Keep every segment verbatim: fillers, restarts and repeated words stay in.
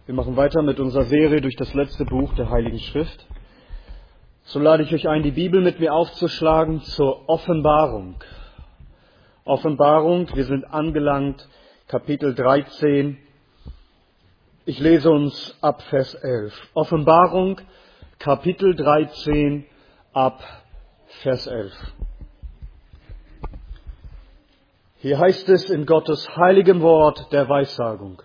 Wir machen weiter mit unserer Serie durch das letzte Buch der Heiligen Schrift. So lade ich euch ein, die Bibel mit mir aufzuschlagen zur Offenbarung. Offenbarung, wir sind angelangt, Kapitel dreizehn. Ich lese uns ab Vers elf. Offenbarung, Kapitel dreizehn, ab Vers elf. Hier heißt es in Gottes heiligem Wort der Weissagung: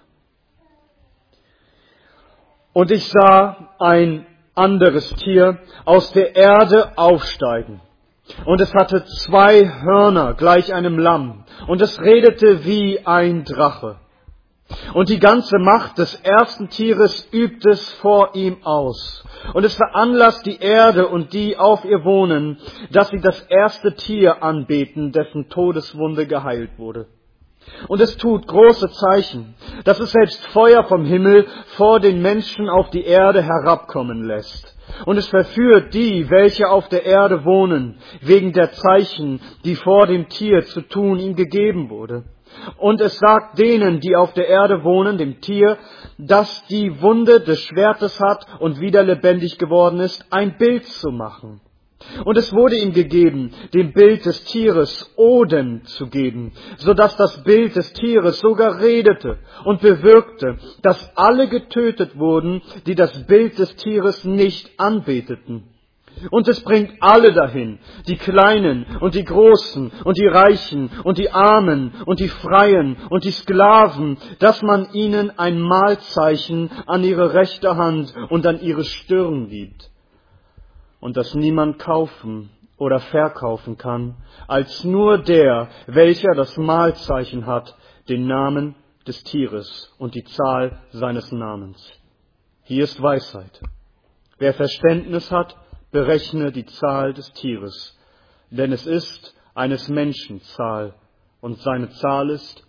Und ich sah ein anderes Tier aus der Erde aufsteigen. Und es hatte zwei Hörner gleich einem Lamm. Und es redete wie ein Drache. Und die ganze Macht des ersten Tieres übt es vor ihm aus. Und es veranlasst die Erde und die auf ihr wohnen, dass sie das erste Tier anbeten, dessen Todeswunde geheilt wurde. Und es tut große Zeichen, dass es selbst Feuer vom Himmel vor den Menschen auf die Erde herabkommen lässt. Und es verführt die, welche auf der Erde wohnen, wegen der Zeichen, die vor dem Tier zu tun ihm gegeben wurde. Und es sagt denen, die auf der Erde wohnen, dem Tier, das die Wunde des Schwertes hat und wieder lebendig geworden ist, ein Bild zu machen. Und es wurde ihm gegeben, dem Bild des Tieres Oden zu geben, so dass das Bild des Tieres sogar redete und bewirkte, dass alle getötet wurden, die das Bild des Tieres nicht anbeteten. Und es bringt alle dahin, die Kleinen und die Großen und die Reichen und die Armen und die Freien und die Sklaven, dass man ihnen ein Mahlzeichen an ihre rechte Hand und an ihre Stirn gibt. Und dass niemand kaufen oder verkaufen kann, als nur der, welcher das Mahlzeichen hat, den Namen des Tieres und die Zahl seines Namens. Hier ist Weisheit. Wer Verständnis hat, berechne die Zahl des Tieres, denn es ist eines Menschen Zahl, und seine Zahl ist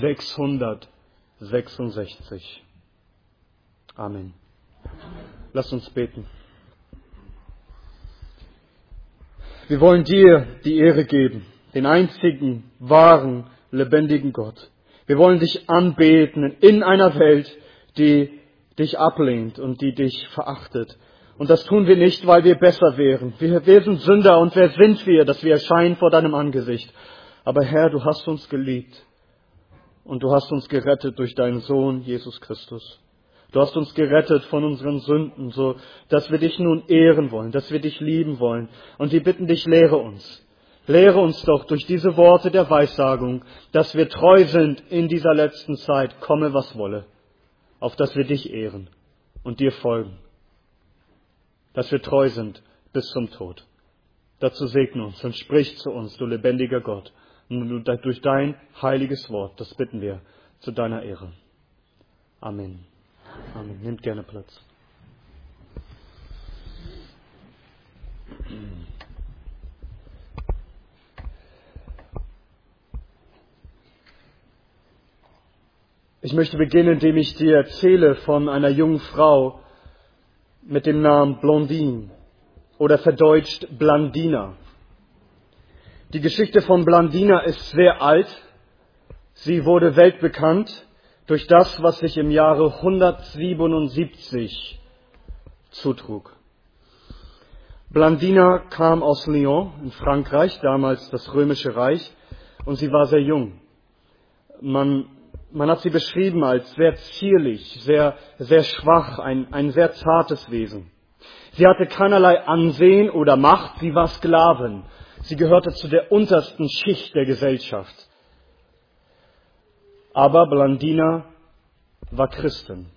sechshundertsechsundsechzig. Amen. Lasst uns beten. Wir wollen dir die Ehre geben, den einzigen, wahren, lebendigen Gott. Wir wollen dich anbeten in einer Welt, die dich ablehnt und die dich verachtet. Und das tun wir nicht, weil wir besser wären. Wir, wir sind Sünder und wer sind wir, dass wir erscheinen vor deinem Angesicht? Aber Herr, du hast uns geliebt und du hast uns gerettet durch deinen Sohn Jesus Christus. Du hast uns gerettet von unseren Sünden, so dass wir dich nun ehren wollen, dass wir dich lieben wollen. Und wir bitten dich, lehre uns. Lehre uns doch durch diese Worte der Weissagung, dass wir treu sind in dieser letzten Zeit, komme was wolle, auf dass wir dich ehren und dir folgen. Dass wir treu sind bis zum Tod. Dazu segne uns und sprich zu uns, du lebendiger Gott. Und durch dein heiliges Wort, das bitten wir zu deiner Ehre. Amen. Amen. Nehmt gerne Platz. Ich möchte beginnen, indem ich dir erzähle von einer jungen Frau mit dem Namen Blondine oder verdeutscht Blandina. Die Geschichte von Blandina ist sehr alt. Sie wurde weltbekannt durch das, was sich im Jahre hundertsiebenundsiebzig zutrug. Blandina kam aus Lyon in Frankreich, damals das Römische Reich, und sie war sehr jung. Man, man hat sie beschrieben als sehr zierlich, sehr, sehr schwach, ein, ein sehr zartes Wesen. Sie hatte keinerlei Ansehen oder Macht, sie war Sklavin. Sie gehörte zu der untersten Schicht der Gesellschaft. Aber Blandina war Christin.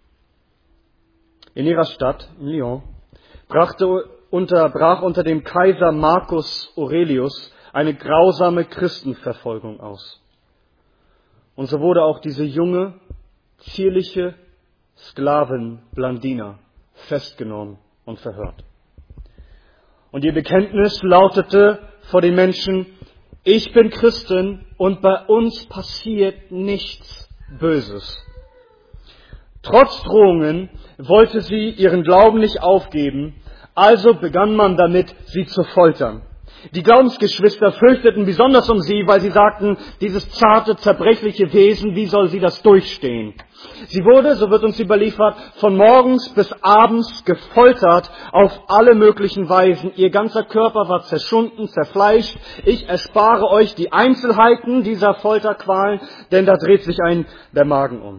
In ihrer Stadt, in Lyon, brachte unter, brach unter dem Kaiser Marcus Aurelius eine grausame Christenverfolgung aus. Und so wurde auch diese junge, zierliche Sklavin Blandina festgenommen und verhört. Und ihr Bekenntnis lautete vor den Menschen: Ich bin Christin und bei uns passiert nichts Böses. Trotz Drohungen wollte sie ihren Glauben nicht aufgeben, also begann man damit, sie zu foltern. Die Glaubensgeschwister fürchteten besonders um sie, weil sie sagten, dieses zarte, zerbrechliche Wesen, wie soll sie das durchstehen? Sie wurde, so wird uns überliefert, von morgens bis abends gefoltert auf alle möglichen Weisen. Ihr ganzer Körper war zerschunden, zerfleischt. Ich erspare euch die Einzelheiten dieser Folterqualen, denn da dreht sich ein der Magen um.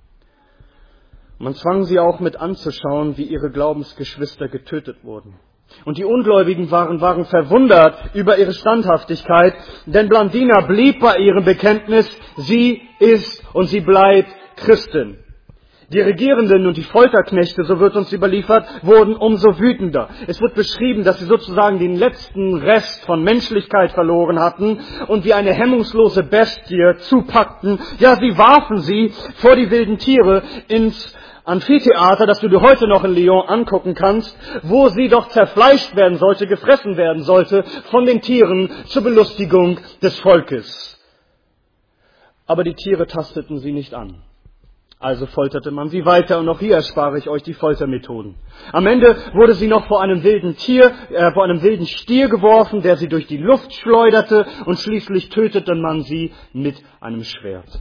Man zwang sie auch mit anzuschauen, wie ihre Glaubensgeschwister getötet wurden. Und die Ungläubigen waren, waren verwundert über ihre Standhaftigkeit, denn Blandina blieb bei ihrem Bekenntnis, sie ist und sie bleibt Christin. Die Regierenden und die Folterknechte, so wird uns überliefert, wurden umso wütender. Es wird beschrieben, dass sie sozusagen den letzten Rest von Menschlichkeit verloren hatten und wie eine hemmungslose Bestie zupackten. Ja, sie warfen sie vor die wilden Tiere ins Amphitheater, das du dir heute noch in Lyon angucken kannst, wo sie doch zerfleischt werden sollte, gefressen werden sollte von den Tieren zur Belustigung des Volkes. Aber die Tiere tasteten sie nicht an. Also folterte man sie weiter und auch hier erspare ich euch die Foltermethoden. Am Ende wurde sie noch vor einem wilden Tier, äh, vor einem wilden Stier geworfen, der sie durch die Luft schleuderte und schließlich tötete man sie mit einem Schwert.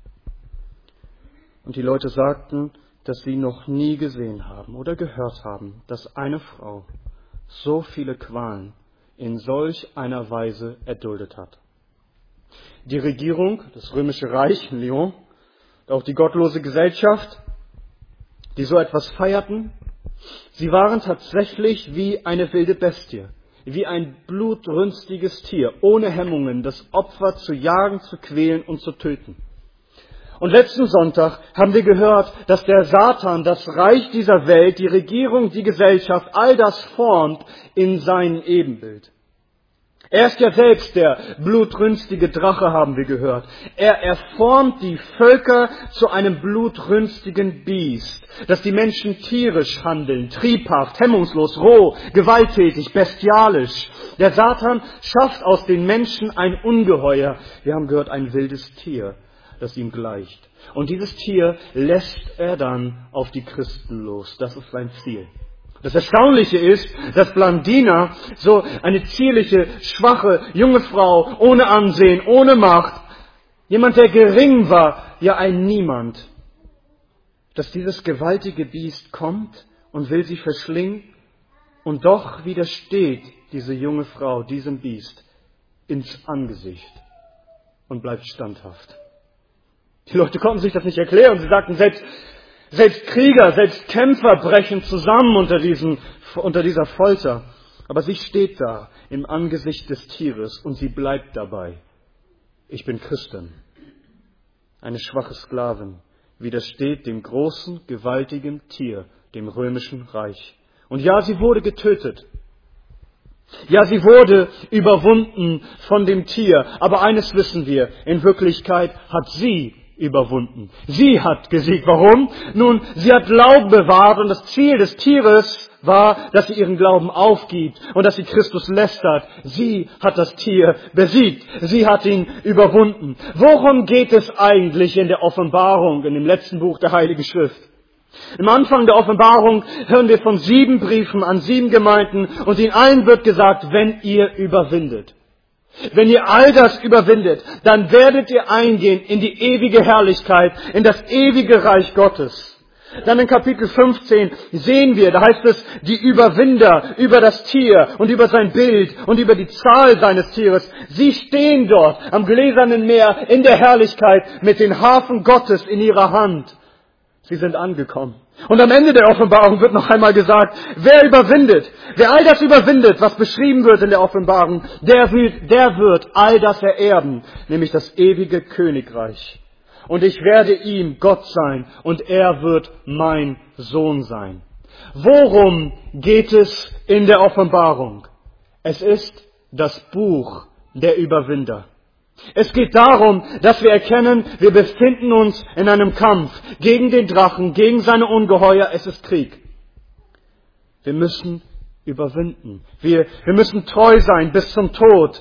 Und die Leute sagten, dass sie noch nie gesehen haben oder gehört haben, dass eine Frau so viele Qualen in solch einer Weise erduldet hat. Die Regierung, das Römische Reich in Lyon, auch die gottlose Gesellschaft, die so etwas feierten, sie waren tatsächlich wie eine wilde Bestie, wie ein blutrünstiges Tier, ohne Hemmungen, das Opfer zu jagen, zu quälen und zu töten. Und letzten Sonntag haben wir gehört, dass der Satan das Reich dieser Welt, die Regierung, die Gesellschaft, all das formt in sein Ebenbild. Er ist ja selbst der blutrünstige Drache, haben wir gehört. Er erformt die Völker zu einem blutrünstigen Biest, dass die Menschen tierisch handeln, triebhaft, hemmungslos, roh, gewalttätig, bestialisch. Der Satan schafft aus den Menschen ein Ungeheuer. Wir haben gehört, ein wildes Tier, das ihm gleicht. Und dieses Tier lässt er dann auf die Christen los. Das ist sein Ziel. Das Erstaunliche ist, dass Blandina, so eine zierliche, schwache, junge Frau, ohne Ansehen, ohne Macht, jemand, der gering war, ja ein Niemand, dass dieses gewaltige Biest kommt und will sie verschlingen, und doch widersteht diese junge Frau diesem Biest ins Angesicht und bleibt standhaft. Die Leute konnten sich das nicht erklären. Sie sagten, selbst, selbst Krieger, selbst Kämpfer brechen zusammen unter, diesen, unter dieser Folter. Aber sie steht da im Angesicht des Tieres und sie bleibt dabei. Ich bin Christin. Eine schwache Sklavin widersteht dem großen, gewaltigen Tier, dem römischen Reich. Und ja, sie wurde getötet. Ja, sie wurde überwunden von dem Tier. Aber eines wissen wir, in Wirklichkeit hat sie überwunden. Sie hat gesiegt. Warum? Nun, sie hat Glauben bewahrt und das Ziel des Tieres war, dass sie ihren Glauben aufgibt und dass sie Christus lästert. Sie hat das Tier besiegt. Sie hat ihn überwunden. Worum geht es eigentlich in der Offenbarung, in dem letzten Buch der Heiligen Schrift? Im Anfang der Offenbarung hören wir von sieben Briefen an sieben Gemeinden und in allen wird gesagt, wenn ihr überwindet. Wenn ihr all das überwindet, dann werdet ihr eingehen in die ewige Herrlichkeit, in das ewige Reich Gottes. Dann in Kapitel fünfzehn sehen wir, da heißt es, die Überwinder über das Tier und über sein Bild und über die Zahl seines Tieres. Sie stehen dort am gläsernen Meer in der Herrlichkeit mit den Harfen Gottes in ihrer Hand. Sie sind angekommen. Und am Ende der Offenbarung wird noch einmal gesagt, wer überwindet, wer all das überwindet, was beschrieben wird in der Offenbarung, der wird, der wird all das ererben, nämlich das ewige Königreich. Und ich werde ihm Gott sein und er wird mein Sohn sein. Worum geht es in der Offenbarung? Es ist das Buch der Überwinder. Es geht darum, dass wir erkennen, wir befinden uns in einem Kampf gegen den Drachen, gegen seine Ungeheuer. Es ist Krieg. Wir müssen überwinden. Wir, wir müssen treu sein bis zum Tod.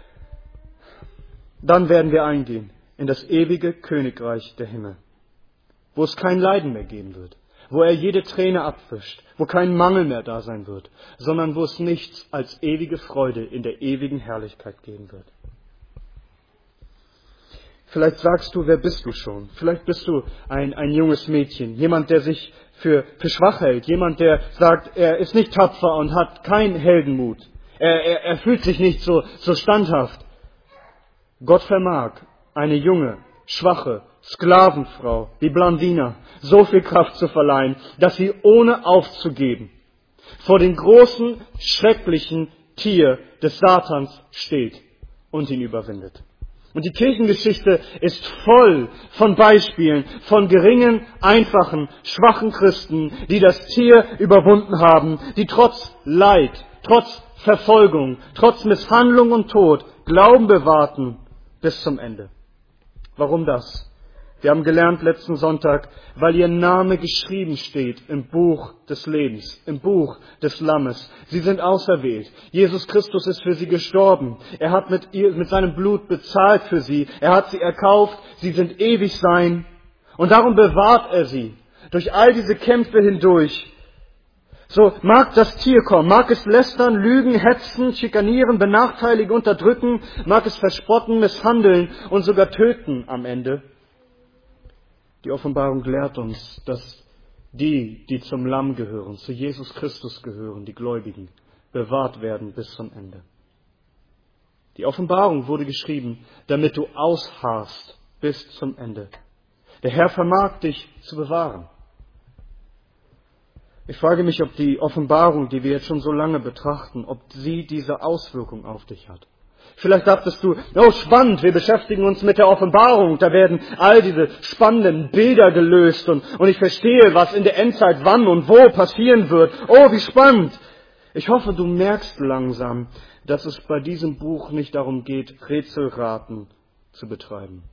Dann werden wir eingehen in das ewige Königreich der Himmel, wo es kein Leiden mehr geben wird, wo er jede Träne abwischt, wo kein Mangel mehr da sein wird, sondern wo es nichts als ewige Freude in der ewigen Herrlichkeit geben wird. Vielleicht sagst du, wer bist du schon? Vielleicht bist du ein, ein junges Mädchen, jemand, der sich für, für schwach hält, jemand, der sagt, er ist nicht tapfer und hat keinen Heldenmut. Er, er, er fühlt sich nicht so, so standhaft. Gott vermag eine junge, schwache Sklavenfrau, die Blandina, so viel Kraft zu verleihen, dass sie ohne aufzugeben vor dem großen, schrecklichen Tier des Satans steht und ihn überwindet. Und die Kirchengeschichte ist voll von Beispielen von geringen, einfachen, schwachen Christen, die das Tier überwunden haben, die trotz Leid, trotz Verfolgung, trotz Misshandlung und Tod Glauben bewahrten bis zum Ende. Warum das? Wir haben gelernt letzten Sonntag, weil ihr Name geschrieben steht im Buch des Lebens, im Buch des Lammes. Sie sind auserwählt. Jesus Christus ist für sie gestorben. Er hat mit ihr, mit seinem Blut bezahlt für sie. Er hat sie erkauft. Sie sind ewig sein. Und darum bewahrt er sie durch all diese Kämpfe hindurch. So mag das Tier kommen, mag es lästern, lügen, hetzen, schikanieren, benachteiligen, unterdrücken, mag es verspotten, misshandeln und sogar töten am Ende. Die Offenbarung lehrt uns, dass die, die zum Lamm gehören, zu Jesus Christus gehören, die Gläubigen, bewahrt werden bis zum Ende. Die Offenbarung wurde geschrieben, damit du ausharrst bis zum Ende. Der Herr vermag dich zu bewahren. Ich frage mich, ob die Offenbarung, die wir jetzt schon so lange betrachten, ob sie diese Auswirkung auf dich hat. Vielleicht dachtest du, oh spannend, wir beschäftigen uns mit der Offenbarung, da werden all diese spannenden Bilder gelöst und, und ich verstehe, was in der Endzeit wann und wo passieren wird. Oh, wie spannend! Ich hoffe, du merkst langsam, dass es bei diesem Buch nicht darum geht, Rätselraten zu betreiben,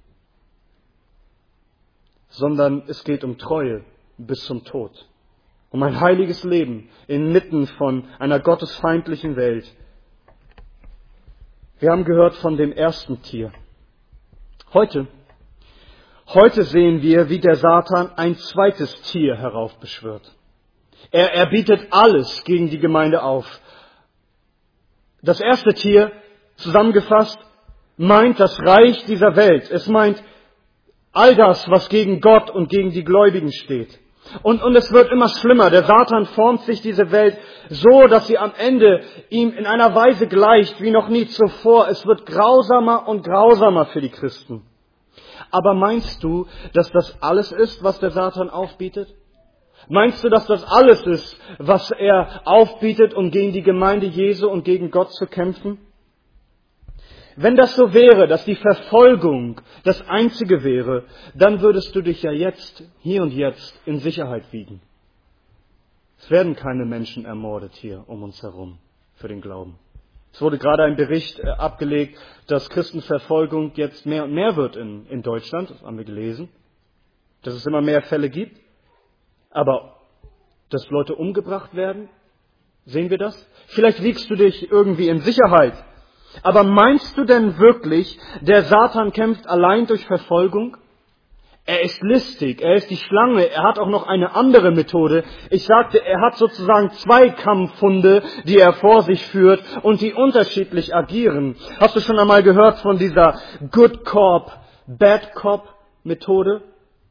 sondern es geht um Treue bis zum Tod, um ein heiliges Leben inmitten von einer gottesfeindlichen Welt. Wir haben gehört von dem ersten Tier. Heute, heute sehen wir, wie der Satan ein zweites Tier heraufbeschwört. Er, er bietet alles gegen die Gemeinde auf. Das erste Tier, zusammengefasst, meint das Reich dieser Welt. Es meint all das, was gegen Gott und gegen die Gläubigen steht. Und, und es wird immer schlimmer. Der Satan formt sich diese Welt so, dass sie am Ende ihm in einer Weise gleicht wie noch nie zuvor. Es wird grausamer und grausamer für die Christen. Aber meinst du, dass das alles ist, was der Satan aufbietet? Meinst du, dass das alles ist, was er aufbietet, um gegen die Gemeinde Jesu und gegen Gott zu kämpfen? Wenn das so wäre, dass die Verfolgung das Einzige wäre, dann würdest du dich ja jetzt, hier und jetzt, in Sicherheit wiegen. Es werden keine Menschen ermordet hier um uns herum für den Glauben. Es wurde gerade ein Bericht abgelegt, dass Christenverfolgung jetzt mehr und mehr wird in, in Deutschland, das haben wir gelesen, dass es immer mehr Fälle gibt. Aber dass Leute umgebracht werden, sehen wir das? Vielleicht wiegst du dich irgendwie in Sicherheit. Aber meinst du denn wirklich, der Satan kämpft allein durch Verfolgung? Er ist listig, er ist die Schlange, er hat auch noch eine andere Methode. Ich sagte, er hat sozusagen zwei Kampfhunde, die er vor sich führt und die unterschiedlich agieren. Hast du schon einmal gehört von dieser Good Cop, Bad Cop Methode?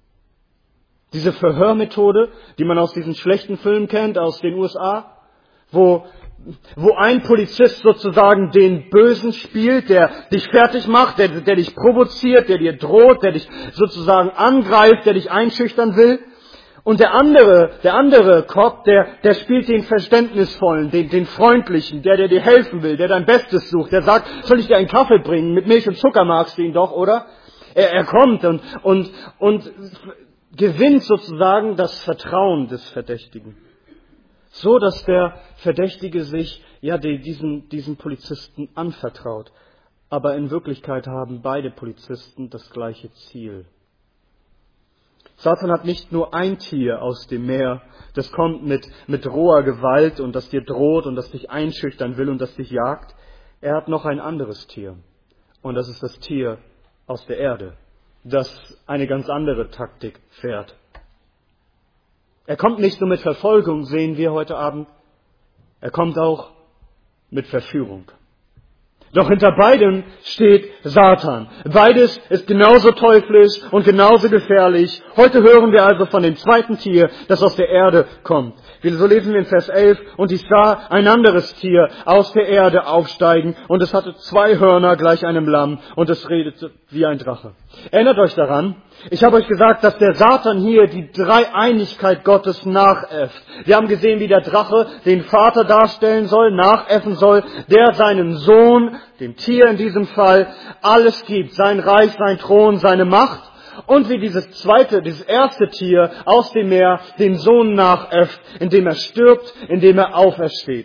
Diese Verhörmethode, die man aus diesen schlechten Filmen kennt, aus den U S A, wo wo ein Polizist sozusagen den Bösen spielt, der dich fertig macht, der, der dich provoziert, der dir droht, der dich sozusagen angreift, der dich einschüchtern will. Und der andere, der andere Cop, der, der spielt den Verständnisvollen, den, den Freundlichen, der, der dir helfen will, der dein Bestes sucht, der sagt, soll ich dir einen Kaffee bringen? Mit Milch und Zucker magst du ihn doch, oder? Er, er kommt und, und, und gewinnt sozusagen das Vertrauen des Verdächtigen. So, dass der Verdächtige sich ja diesen, diesen Polizisten anvertraut. Aber in Wirklichkeit haben beide Polizisten das gleiche Ziel. Satan hat nicht nur ein Tier aus dem Meer, das kommt mit, mit roher Gewalt und das dir droht und das dich einschüchtern will und das dich jagt. Er hat noch ein anderes Tier. Und das ist das Tier aus der Erde, das eine ganz andere Taktik fährt. Er kommt nicht nur mit Verfolgung, sehen wir heute Abend, er kommt auch mit Verführung. Doch hinter beidem steht Satan. Beides ist genauso teuflisch und genauso gefährlich. Heute hören wir also von dem zweiten Tier, das aus der Erde kommt. So lesen wir in Vers elf, und ich sah ein anderes Tier aus der Erde aufsteigen, und es hatte zwei Hörner gleich einem Lamm, und es redete wie ein Drache. Erinnert euch daran, ich habe euch gesagt, dass der Satan hier die Dreieinigkeit Gottes nachäfft. Wir haben gesehen, wie der Drache den Vater darstellen soll, nachäffen soll, der seinem Sohn, dem Tier in diesem Fall, alles gibt. Sein Reich, sein Thron, seine Macht. Und wie dieses zweite, dieses erste Tier aus dem Meer den Sohn nachäfft, indem er stirbt, indem er aufersteht.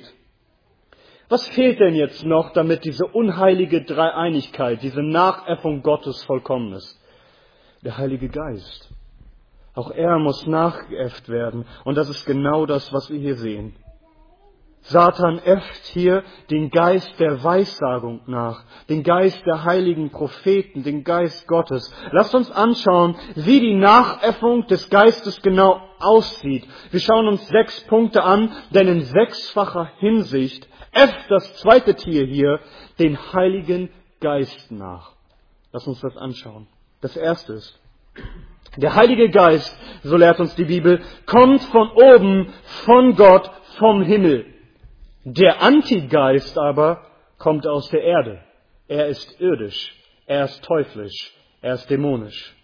Was fehlt denn jetzt noch, damit diese unheilige Dreieinigkeit, diese Nachäffung Gottes vollkommen ist? Der Heilige Geist. Auch er muss nachgeäfft werden. Und das ist genau das, was wir hier sehen. Satan äfft hier den Geist der Weissagung nach, den Geist der heiligen Propheten, den Geist Gottes. Lasst uns anschauen, wie die Nachäffung des Geistes genau aussieht. Wir schauen uns sechs Punkte an, denn in sechsfacher Hinsicht äfft das zweite Tier hier den Heiligen Geist nach. Lasst uns das anschauen. Das erste ist, der Heilige Geist, so lehrt uns die Bibel, kommt von oben, von Gott, vom Himmel. Der Antigeist aber kommt aus der Erde. Er ist irdisch, er ist teuflisch, er ist dämonisch.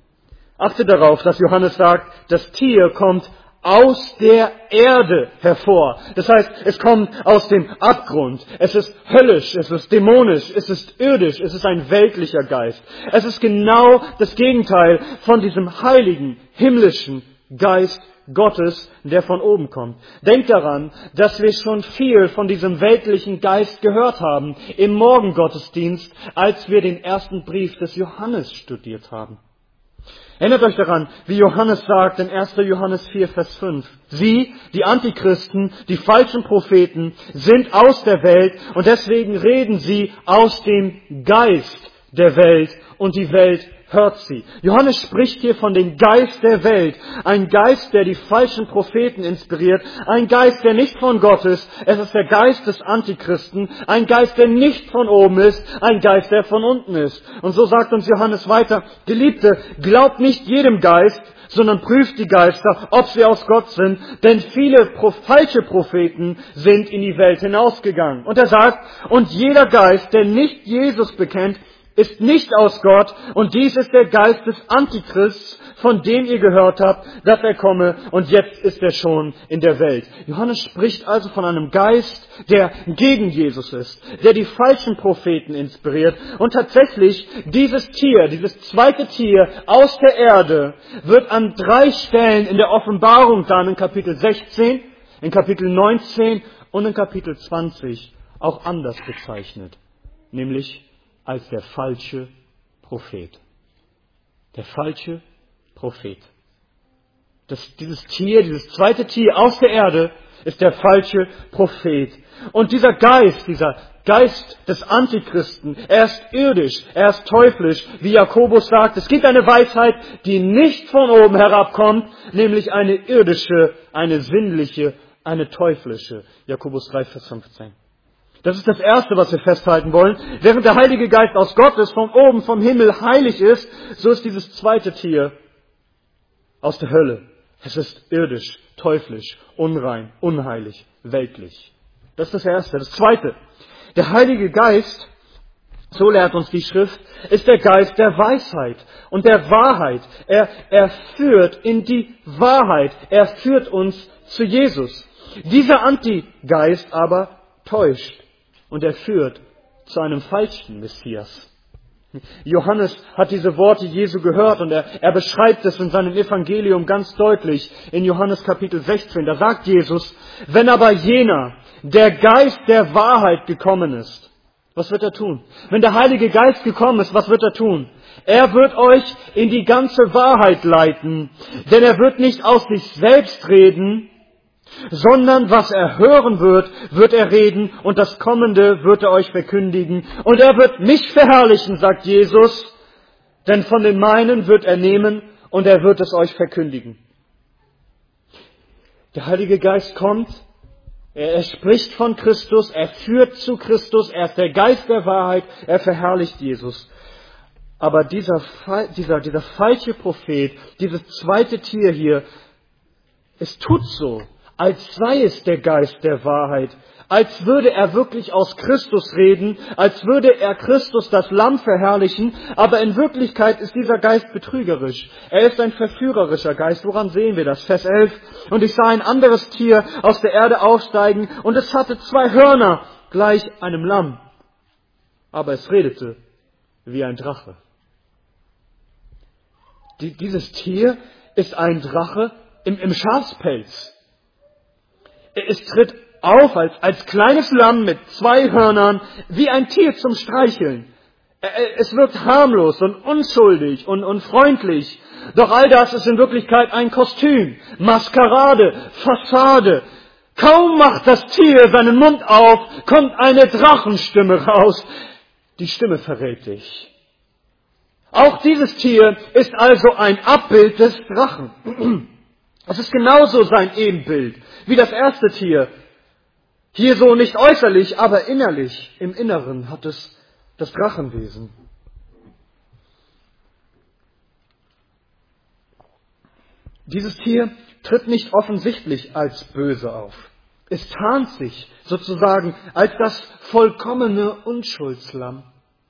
Achte darauf, dass Johannes sagt, das Tier kommt aus der Erde hervor. Das heißt, es kommt aus dem Abgrund. Es ist höllisch, es ist dämonisch, es ist irdisch, es ist ein weltlicher Geist. Es ist genau das Gegenteil von diesem heiligen, himmlischen Geist Gottes, der von oben kommt. Denkt daran, dass wir schon viel von diesem weltlichen Geist gehört haben im Morgengottesdienst, als wir den ersten Brief des Johannes studiert haben. Erinnert euch daran, wie Johannes sagt in erster Johannes vier, Vers fünf. Sie, die Antichristen, die falschen Propheten, sind aus der Welt und deswegen reden sie aus dem Geist der Welt und die Welt hört sie. Johannes spricht hier von dem Geist der Welt. Ein Geist, der die falschen Propheten inspiriert. Ein Geist, der nicht von Gott ist. Es ist der Geist des Antichristen. Ein Geist, der nicht von oben ist. Ein Geist, der von unten ist. Und so sagt uns Johannes weiter, Geliebte, glaubt nicht jedem Geist, sondern prüft die Geister, ob sie aus Gott sind. Denn viele pro- falsche Propheten sind in die Welt hinausgegangen. Und er sagt, und jeder Geist, der nicht Jesus bekennt, ist nicht aus Gott, und dies ist der Geist des Antichrists, von dem ihr gehört habt, dass er komme, und jetzt ist er schon in der Welt. Johannes spricht also von einem Geist, der gegen Jesus ist, der die falschen Propheten inspiriert. Und tatsächlich, dieses Tier, dieses zweite Tier aus der Erde, wird an drei Stellen in der Offenbarung dann in Kapitel sechzehn, in Kapitel neunzehn und in Kapitel zwanzig auch anders bezeichnet, nämlich als der falsche Prophet. Der falsche Prophet. Das, dieses Tier, dieses zweite Tier aus der Erde ist der falsche Prophet. Und dieser Geist, dieser Geist des Antichristen, er ist irdisch, er ist teuflisch, wie Jakobus sagt. Es gibt eine Weisheit, die nicht von oben herabkommt, nämlich eine irdische, eine sinnliche, eine teuflische. Jakobus drei, Vers fünfzehn. Das ist das Erste, was wir festhalten wollen. Während der Heilige Geist aus Gott ist, von oben, vom Himmel heilig ist, so ist dieses zweite Tier aus der Hölle. Es ist irdisch, teuflisch, unrein, unheilig, weltlich. Das ist das Erste. Das Zweite. Der Heilige Geist, so lehrt uns die Schrift, ist der Geist der Weisheit und der Wahrheit. Er, er führt in die Wahrheit. Er führt uns zu Jesus. Dieser Antigeist aber täuscht. Und er führt zu einem falschen Messias. Johannes hat diese Worte Jesu gehört und er, er beschreibt es in seinem Evangelium ganz deutlich in Johannes Kapitel sechzehn. Da sagt Jesus, wenn aber jener, der Geist der Wahrheit gekommen ist, was wird er tun? Wenn der Heilige Geist gekommen ist, was wird er tun? Er wird euch in die ganze Wahrheit leiten, denn er wird nicht aus sich selbst reden, sondern was er hören wird, wird er reden und das Kommende wird er euch verkündigen. Und er wird mich verherrlichen, sagt Jesus, denn von den meinen wird er nehmen und er wird es euch verkündigen. Der Heilige Geist kommt, er, er spricht von Christus, er führt zu Christus, er ist der Geist der Wahrheit, er verherrlicht Jesus. Aber dieser, dieser, dieser falsche Prophet, dieses zweite Tier hier, es tut so, als sei es der Geist der Wahrheit, als würde er wirklich aus Christus reden, als würde er Christus, das Lamm, verherrlichen, aber in Wirklichkeit ist dieser Geist betrügerisch. Er ist ein verführerischer Geist. Woran sehen wir das? Vers elf. Und ich sah ein anderes Tier aus der Erde aufsteigen, und es hatte zwei Hörner, gleich einem Lamm. Aber es redete wie ein Drache. Die, dieses Tier ist ein Drache im, im Schafspelz. Es tritt auf als, als kleines Lamm mit zwei Hörnern, wie ein Tier zum Streicheln. Es wirkt harmlos und unschuldig und, und freundlich. Doch all das ist in Wirklichkeit ein Kostüm, Maskerade, Fassade. Kaum macht das Tier seinen Mund auf, kommt eine Drachenstimme raus. Die Stimme verrät dich. Auch dieses Tier ist also ein Abbild des Drachen. Es ist genauso sein Ebenbild wie das erste Tier. Hier so nicht äußerlich, aber innerlich, im Inneren hat es das Drachenwesen. Dieses Tier tritt nicht offensichtlich als böse auf. Es tarnt sich sozusagen als das vollkommene Unschuldslamm.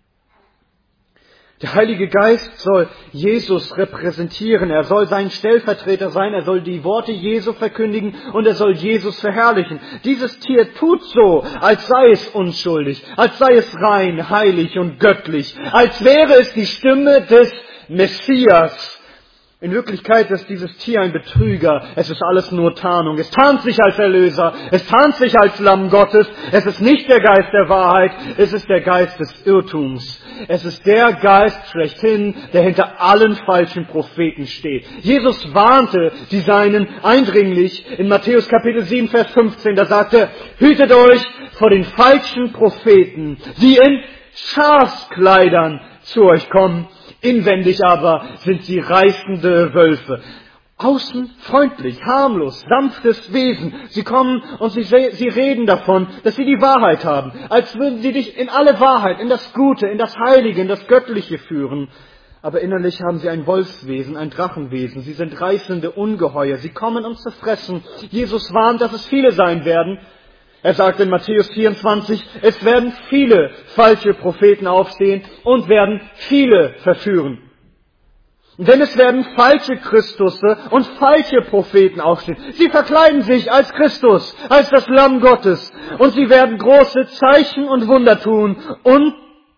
Der Heilige Geist soll Jesus repräsentieren, er soll sein Stellvertreter sein, er soll die Worte Jesu verkündigen und er soll Jesus verherrlichen. Dieses Tier tut so, als sei es unschuldig, als sei es rein, heilig und göttlich, als wäre es die Stimme des Messias. In Wirklichkeit ist dieses Tier ein Betrüger. Es ist alles nur Tarnung. Es tarnt sich als Erlöser. Es tarnt sich als Lamm Gottes. Es ist nicht der Geist der Wahrheit. Es ist der Geist des Irrtums. Es ist der Geist schlechthin, der hinter allen falschen Propheten steht. Jesus warnte die Seinen eindringlich in Matthäus Kapitel sieben, Vers fünfzehn. Da sagte er, hütet euch vor den falschen Propheten, die in Schafskleidern zu euch kommen. Inwendig aber sind sie reißende Wölfe. Außen freundlich, harmlos, sanftes Wesen. Sie kommen und sie, sie reden davon, dass sie die Wahrheit haben. Als würden sie dich in alle Wahrheit, in das Gute, in das Heilige, in das Göttliche führen. Aber innerlich haben sie ein Wolfswesen, ein Drachenwesen. Sie sind reißende Ungeheuer. Sie kommen, um zu fressen. Jesus warnt, dass es viele sein werden. Er sagt in Matthäus vierundzwanzig, es werden viele falsche Propheten aufstehen und werden viele verführen. Denn es werden falsche Christusse und falsche Propheten aufstehen. Sie verkleiden sich als Christus, als das Lamm Gottes. Und sie werden große Zeichen und Wunder tun. Und,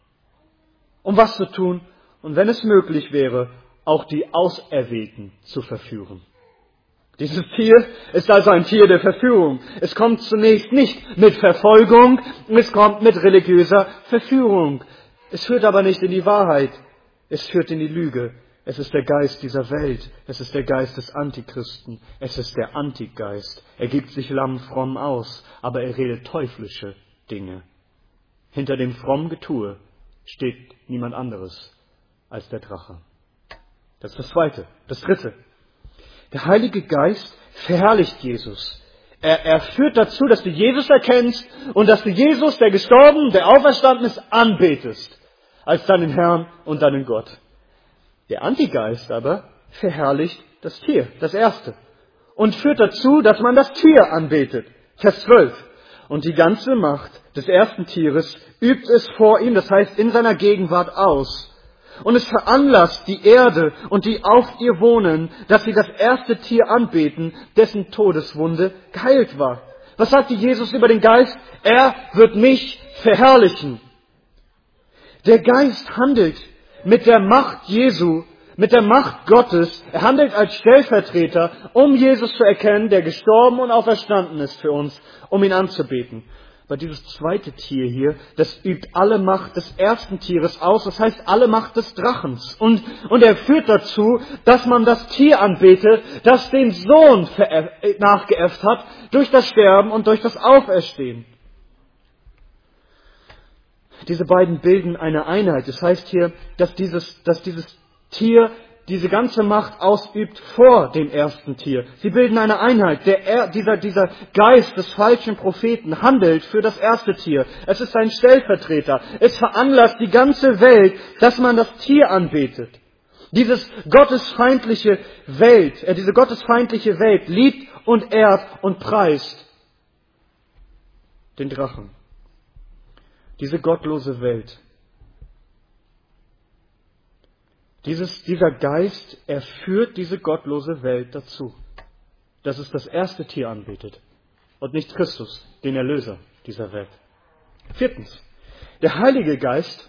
um was zu tun? Und wenn es möglich wäre, auch die Auserwählten zu verführen. Dieses Tier ist also ein Tier der Verführung. Es kommt zunächst nicht mit Verfolgung, es kommt mit religiöser Verführung. Es führt aber nicht in die Wahrheit, es führt in die Lüge. Es ist der Geist dieser Welt, es ist der Geist des Antichristen, es ist der Antigeist. Er gibt sich lammfromm aus, aber er redet teuflische Dinge. Hinter dem frommen Getue steht niemand anderes als der Drache. Das ist das Zweite. Das Dritte. Der Heilige Geist verherrlicht Jesus. Er, er führt dazu, dass du Jesus erkennst und dass du Jesus, der gestorben, der auferstanden ist, anbetest als deinen Herrn und deinen Gott. Der Antigeist aber verherrlicht das Tier, das Erste, und führt dazu, dass man das Tier anbetet. Vers zwölf. Und die ganze Macht des ersten Tieres übt es vor ihm, das heißt in seiner Gegenwart aus. Und es veranlasst die Erde und die auf ihr wohnen, dass sie das erste Tier anbeten, dessen Todeswunde geheilt war. Was sagte Jesus über den Geist? Er wird mich verherrlichen. Der Geist handelt mit der Macht Jesu, mit der Macht Gottes. Er handelt als Stellvertreter, um Jesus zu erkennen, der gestorben und auferstanden ist für uns, um ihn anzubeten. Aber dieses zweite Tier hier, das übt alle Macht des ersten Tieres aus, das heißt alle Macht des Drachens. Und, und er führt dazu, dass man das Tier anbetet, das den Sohn nachgeäfft hat, durch das Sterben und durch das Auferstehen. Diese beiden bilden eine Einheit. Das heißt hier, dass dieses, dass dieses Tier diese ganze Macht ausübt vor dem ersten Tier. Sie bilden eine Einheit. Der, dieser, dieser Geist des falschen Propheten handelt für das erste Tier. Es ist ein Stellvertreter. Es veranlasst die ganze Welt, dass man das Tier anbetet. Dieses gottesfeindliche Welt, äh, diese gottesfeindliche Welt liebt und ehrt und preist den Drachen. Diese gottlose Welt. Dieses, dieser Geist, er führt diese gottlose Welt dazu, dass es das erste Tier anbetet und nicht Christus, den Erlöser dieser Welt. Viertens, der Heilige Geist,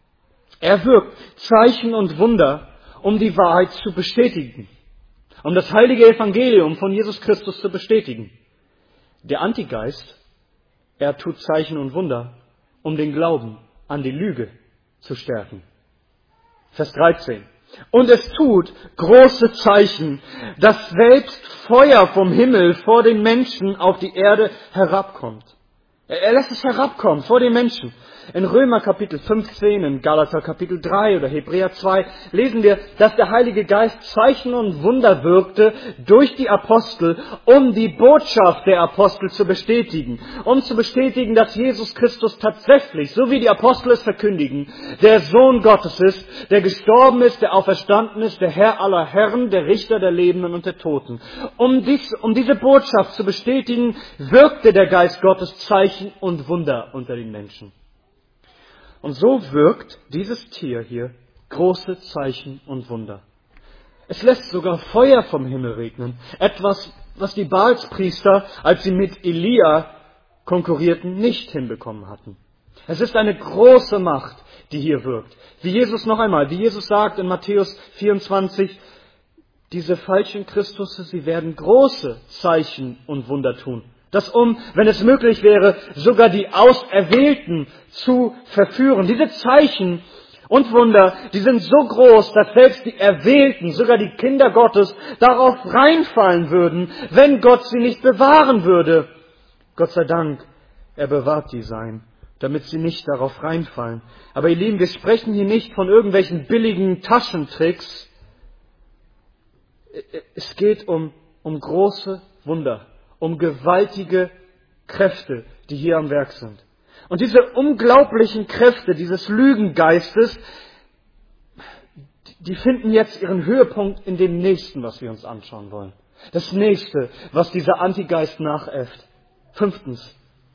er wirkt Zeichen und Wunder, um die Wahrheit zu bestätigen, um das heilige Evangelium von Jesus Christus zu bestätigen. Der Antigeist, er tut Zeichen und Wunder, um den Glauben an die Lüge zu stärken. Vers dreizehn. Und es tut große Zeichen, dass selbst Feuer vom Himmel vor den Menschen auf die Erde herabkommt. Er lässt es herabkommen vor den Menschen. In Römer Kapitel fünfzehn, in Galater Kapitel drei oder Hebräer zwei lesen wir, dass der Heilige Geist Zeichen und Wunder wirkte durch die Apostel, um die Botschaft der Apostel zu bestätigen. Um zu bestätigen, dass Jesus Christus tatsächlich, so wie die Apostel es verkündigen, der Sohn Gottes ist, der gestorben ist, der auferstanden ist, der Herr aller Herren, der Richter der Lebenden und der Toten. Um, dies, um diese Botschaft zu bestätigen, wirkte der Geist Gottes Zeichen und Wunder unter den Menschen. Und so wirkt dieses Tier hier große Zeichen und Wunder. Es lässt sogar Feuer vom Himmel regnen. Etwas, was die Baalspriester, als sie mit Elia konkurrierten, nicht hinbekommen hatten. Es ist eine große Macht, die hier wirkt. Wie Jesus noch einmal, wie Jesus sagt in Matthäus vierundzwanzig, diese falschen Christusse, sie werden große Zeichen und Wunder tun. Das um, wenn es möglich wäre, sogar die Auserwählten zu verführen. Diese Zeichen und Wunder, die sind so groß, dass selbst die Erwählten, sogar die Kinder Gottes, darauf reinfallen würden, wenn Gott sie nicht bewahren würde. Gott sei Dank, er bewahrt die sein, damit sie nicht darauf reinfallen. Aber ihr Lieben, wir sprechen hier nicht von irgendwelchen billigen Taschentricks. Es geht um, um große Wunder. Um gewaltige Kräfte, die hier am Werk sind. Und diese unglaublichen Kräfte dieses Lügengeistes, die finden jetzt ihren Höhepunkt in dem nächsten, was wir uns anschauen wollen. Das nächste, was dieser Antigeist nachäfft. Fünftens.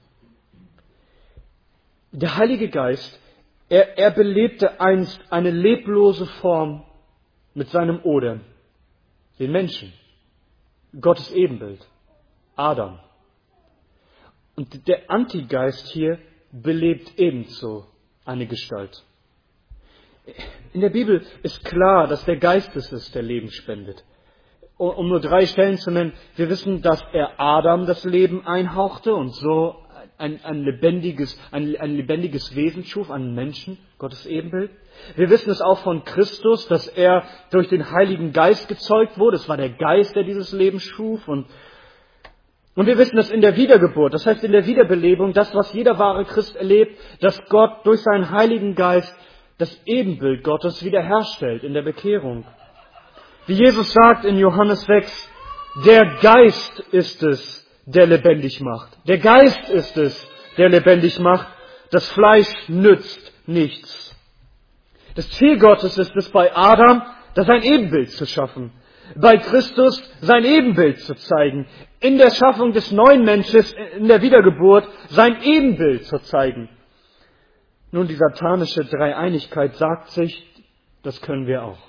Der Heilige Geist, er, er belebte einst eine leblose Form mit seinem Odem. Den Menschen. Gottes Ebenbild. Adam. Und der Antigeist hier belebt ebenso eine Gestalt. In der Bibel ist klar, dass der Geist es ist, der Leben spendet. Um nur drei Stellen zu nennen, wir wissen, dass er Adam das Leben einhauchte und so ein, ein, lebendiges, ein, ein lebendiges Wesen schuf, einen Menschen, Gottes Ebenbild. Wir wissen es auch von Christus, dass er durch den Heiligen Geist gezeugt wurde. Es war der Geist, der dieses Leben schuf und Und wir wissen das in der Wiedergeburt, das heißt in der Wiederbelebung, das, was jeder wahre Christ erlebt, dass Gott durch seinen Heiligen Geist das Ebenbild Gottes wiederherstellt in der Bekehrung. Wie Jesus sagt in Johannes sechs, der Geist ist es, der lebendig macht. Der Geist ist es, der lebendig macht. Das Fleisch nützt nichts. Das Ziel Gottes ist es bei Adam, das ein Ebenbild zu schaffen. Bei Christus sein Ebenbild zu zeigen. In der Schaffung des neuen Menschen, in der Wiedergeburt, sein Ebenbild zu zeigen. Nun, die satanische Dreieinigkeit sagt sich, das können wir auch.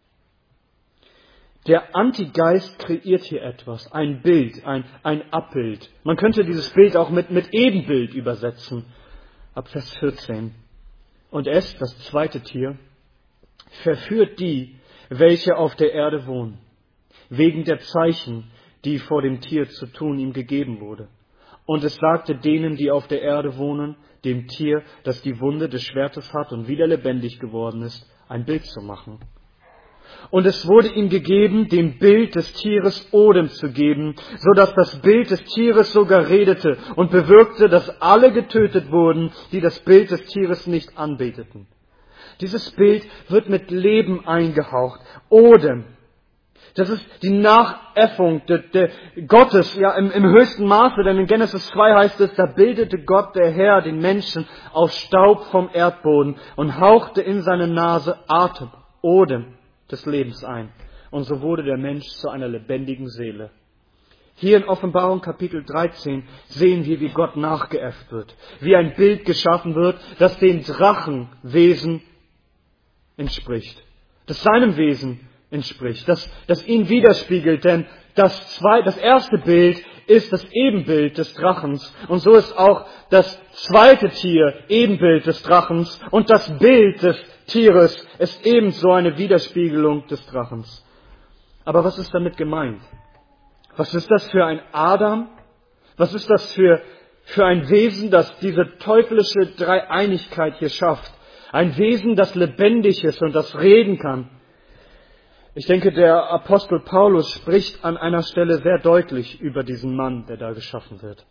Der Antigeist kreiert hier etwas, ein Bild, ein, ein Abbild. Man könnte dieses Bild auch mit, mit Ebenbild übersetzen. Ab Vers vierzehn. Und es, das zweite Tier, verführt die, welche auf der Erde wohnen, wegen der Zeichen, die vor dem Tier zu tun ihm gegeben wurde. Und es sagte denen, die auf der Erde wohnen, dem Tier, das die Wunde des Schwertes hat und wieder lebendig geworden ist, ein Bild zu machen. Und es wurde ihm gegeben, dem Bild des Tieres Odem zu geben, so dass das Bild des Tieres sogar redete und bewirkte, dass alle getötet wurden, die das Bild des Tieres nicht anbeteten. Dieses Bild wird mit Leben eingehaucht. Odem. Das ist die Nachäffung de, de Gottes, ja, im, im höchsten Maße, denn in Genesis zwei heißt es, da bildete Gott, der Herr, den Menschen aus Staub vom Erdboden und hauchte in seine Nase Atem, Odem des Lebens ein. Und so wurde der Mensch zu einer lebendigen Seele. Hier in Offenbarung Kapitel dreizehn sehen wir, wie Gott nachgeäfft wird, wie ein Bild geschaffen wird, das dem Drachenwesen entspricht, das seinem Wesen entspricht, das, das ihn widerspiegelt, denn das, zwei, das erste Bild ist das Ebenbild des Drachens und so ist auch das zweite Tier Ebenbild des Drachens und das Bild des Tieres ist ebenso eine Widerspiegelung des Drachens. Aber was ist damit gemeint? Was ist das für ein Adam? Was ist das für, für ein Wesen, das diese teuflische Dreieinigkeit hier schafft? Ein Wesen, das lebendig ist und das reden kann. Ich denke, der Apostel Paulus spricht an einer Stelle sehr deutlich über diesen Mann, der da geschaffen wird.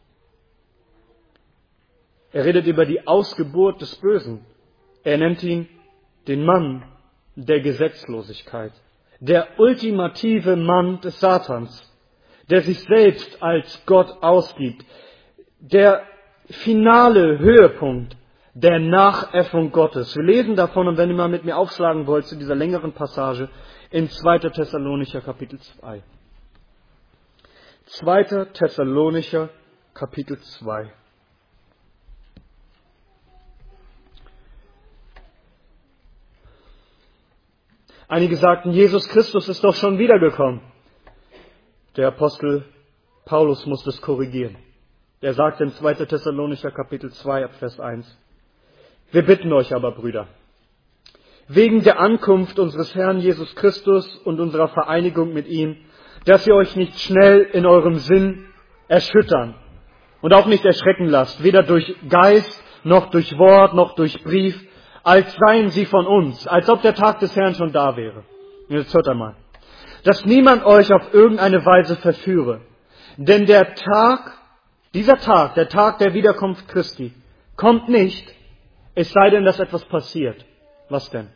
Er redet über die Ausgeburt des Bösen. Er nennt ihn den Mann der Gesetzlosigkeit, der ultimative Mann des Satans, der sich selbst als Gott ausgibt, der finale Höhepunkt der Nachäffung Gottes. Wir lesen davon, und wenn ihr mal mit mir aufschlagen wollt zu dieser längeren Passage, in zweiter Thessalonicher Kapitel zwei. zweiter Thessalonicher Kapitel zwei. Einige sagten, Jesus Christus ist doch schon wiedergekommen. Der Apostel Paulus muss das korrigieren. Er sagt in zweiter Thessalonicher Kapitel zwei ab Vers eins. Wir bitten euch aber, Brüder, wegen der Ankunft unseres Herrn Jesus Christus und unserer Vereinigung mit ihm, dass ihr euch nicht schnell in eurem Sinn erschüttern und auch nicht erschrecken lasst, weder durch Geist, noch durch Wort, noch durch Brief, als seien sie von uns, als ob der Tag des Herrn schon da wäre. Jetzt hört einmal. Dass niemand euch auf irgendeine Weise verführe. Denn der Tag, dieser Tag, der Tag der Wiederkunft Christi, kommt nicht, es sei denn, dass etwas passiert. Was denn?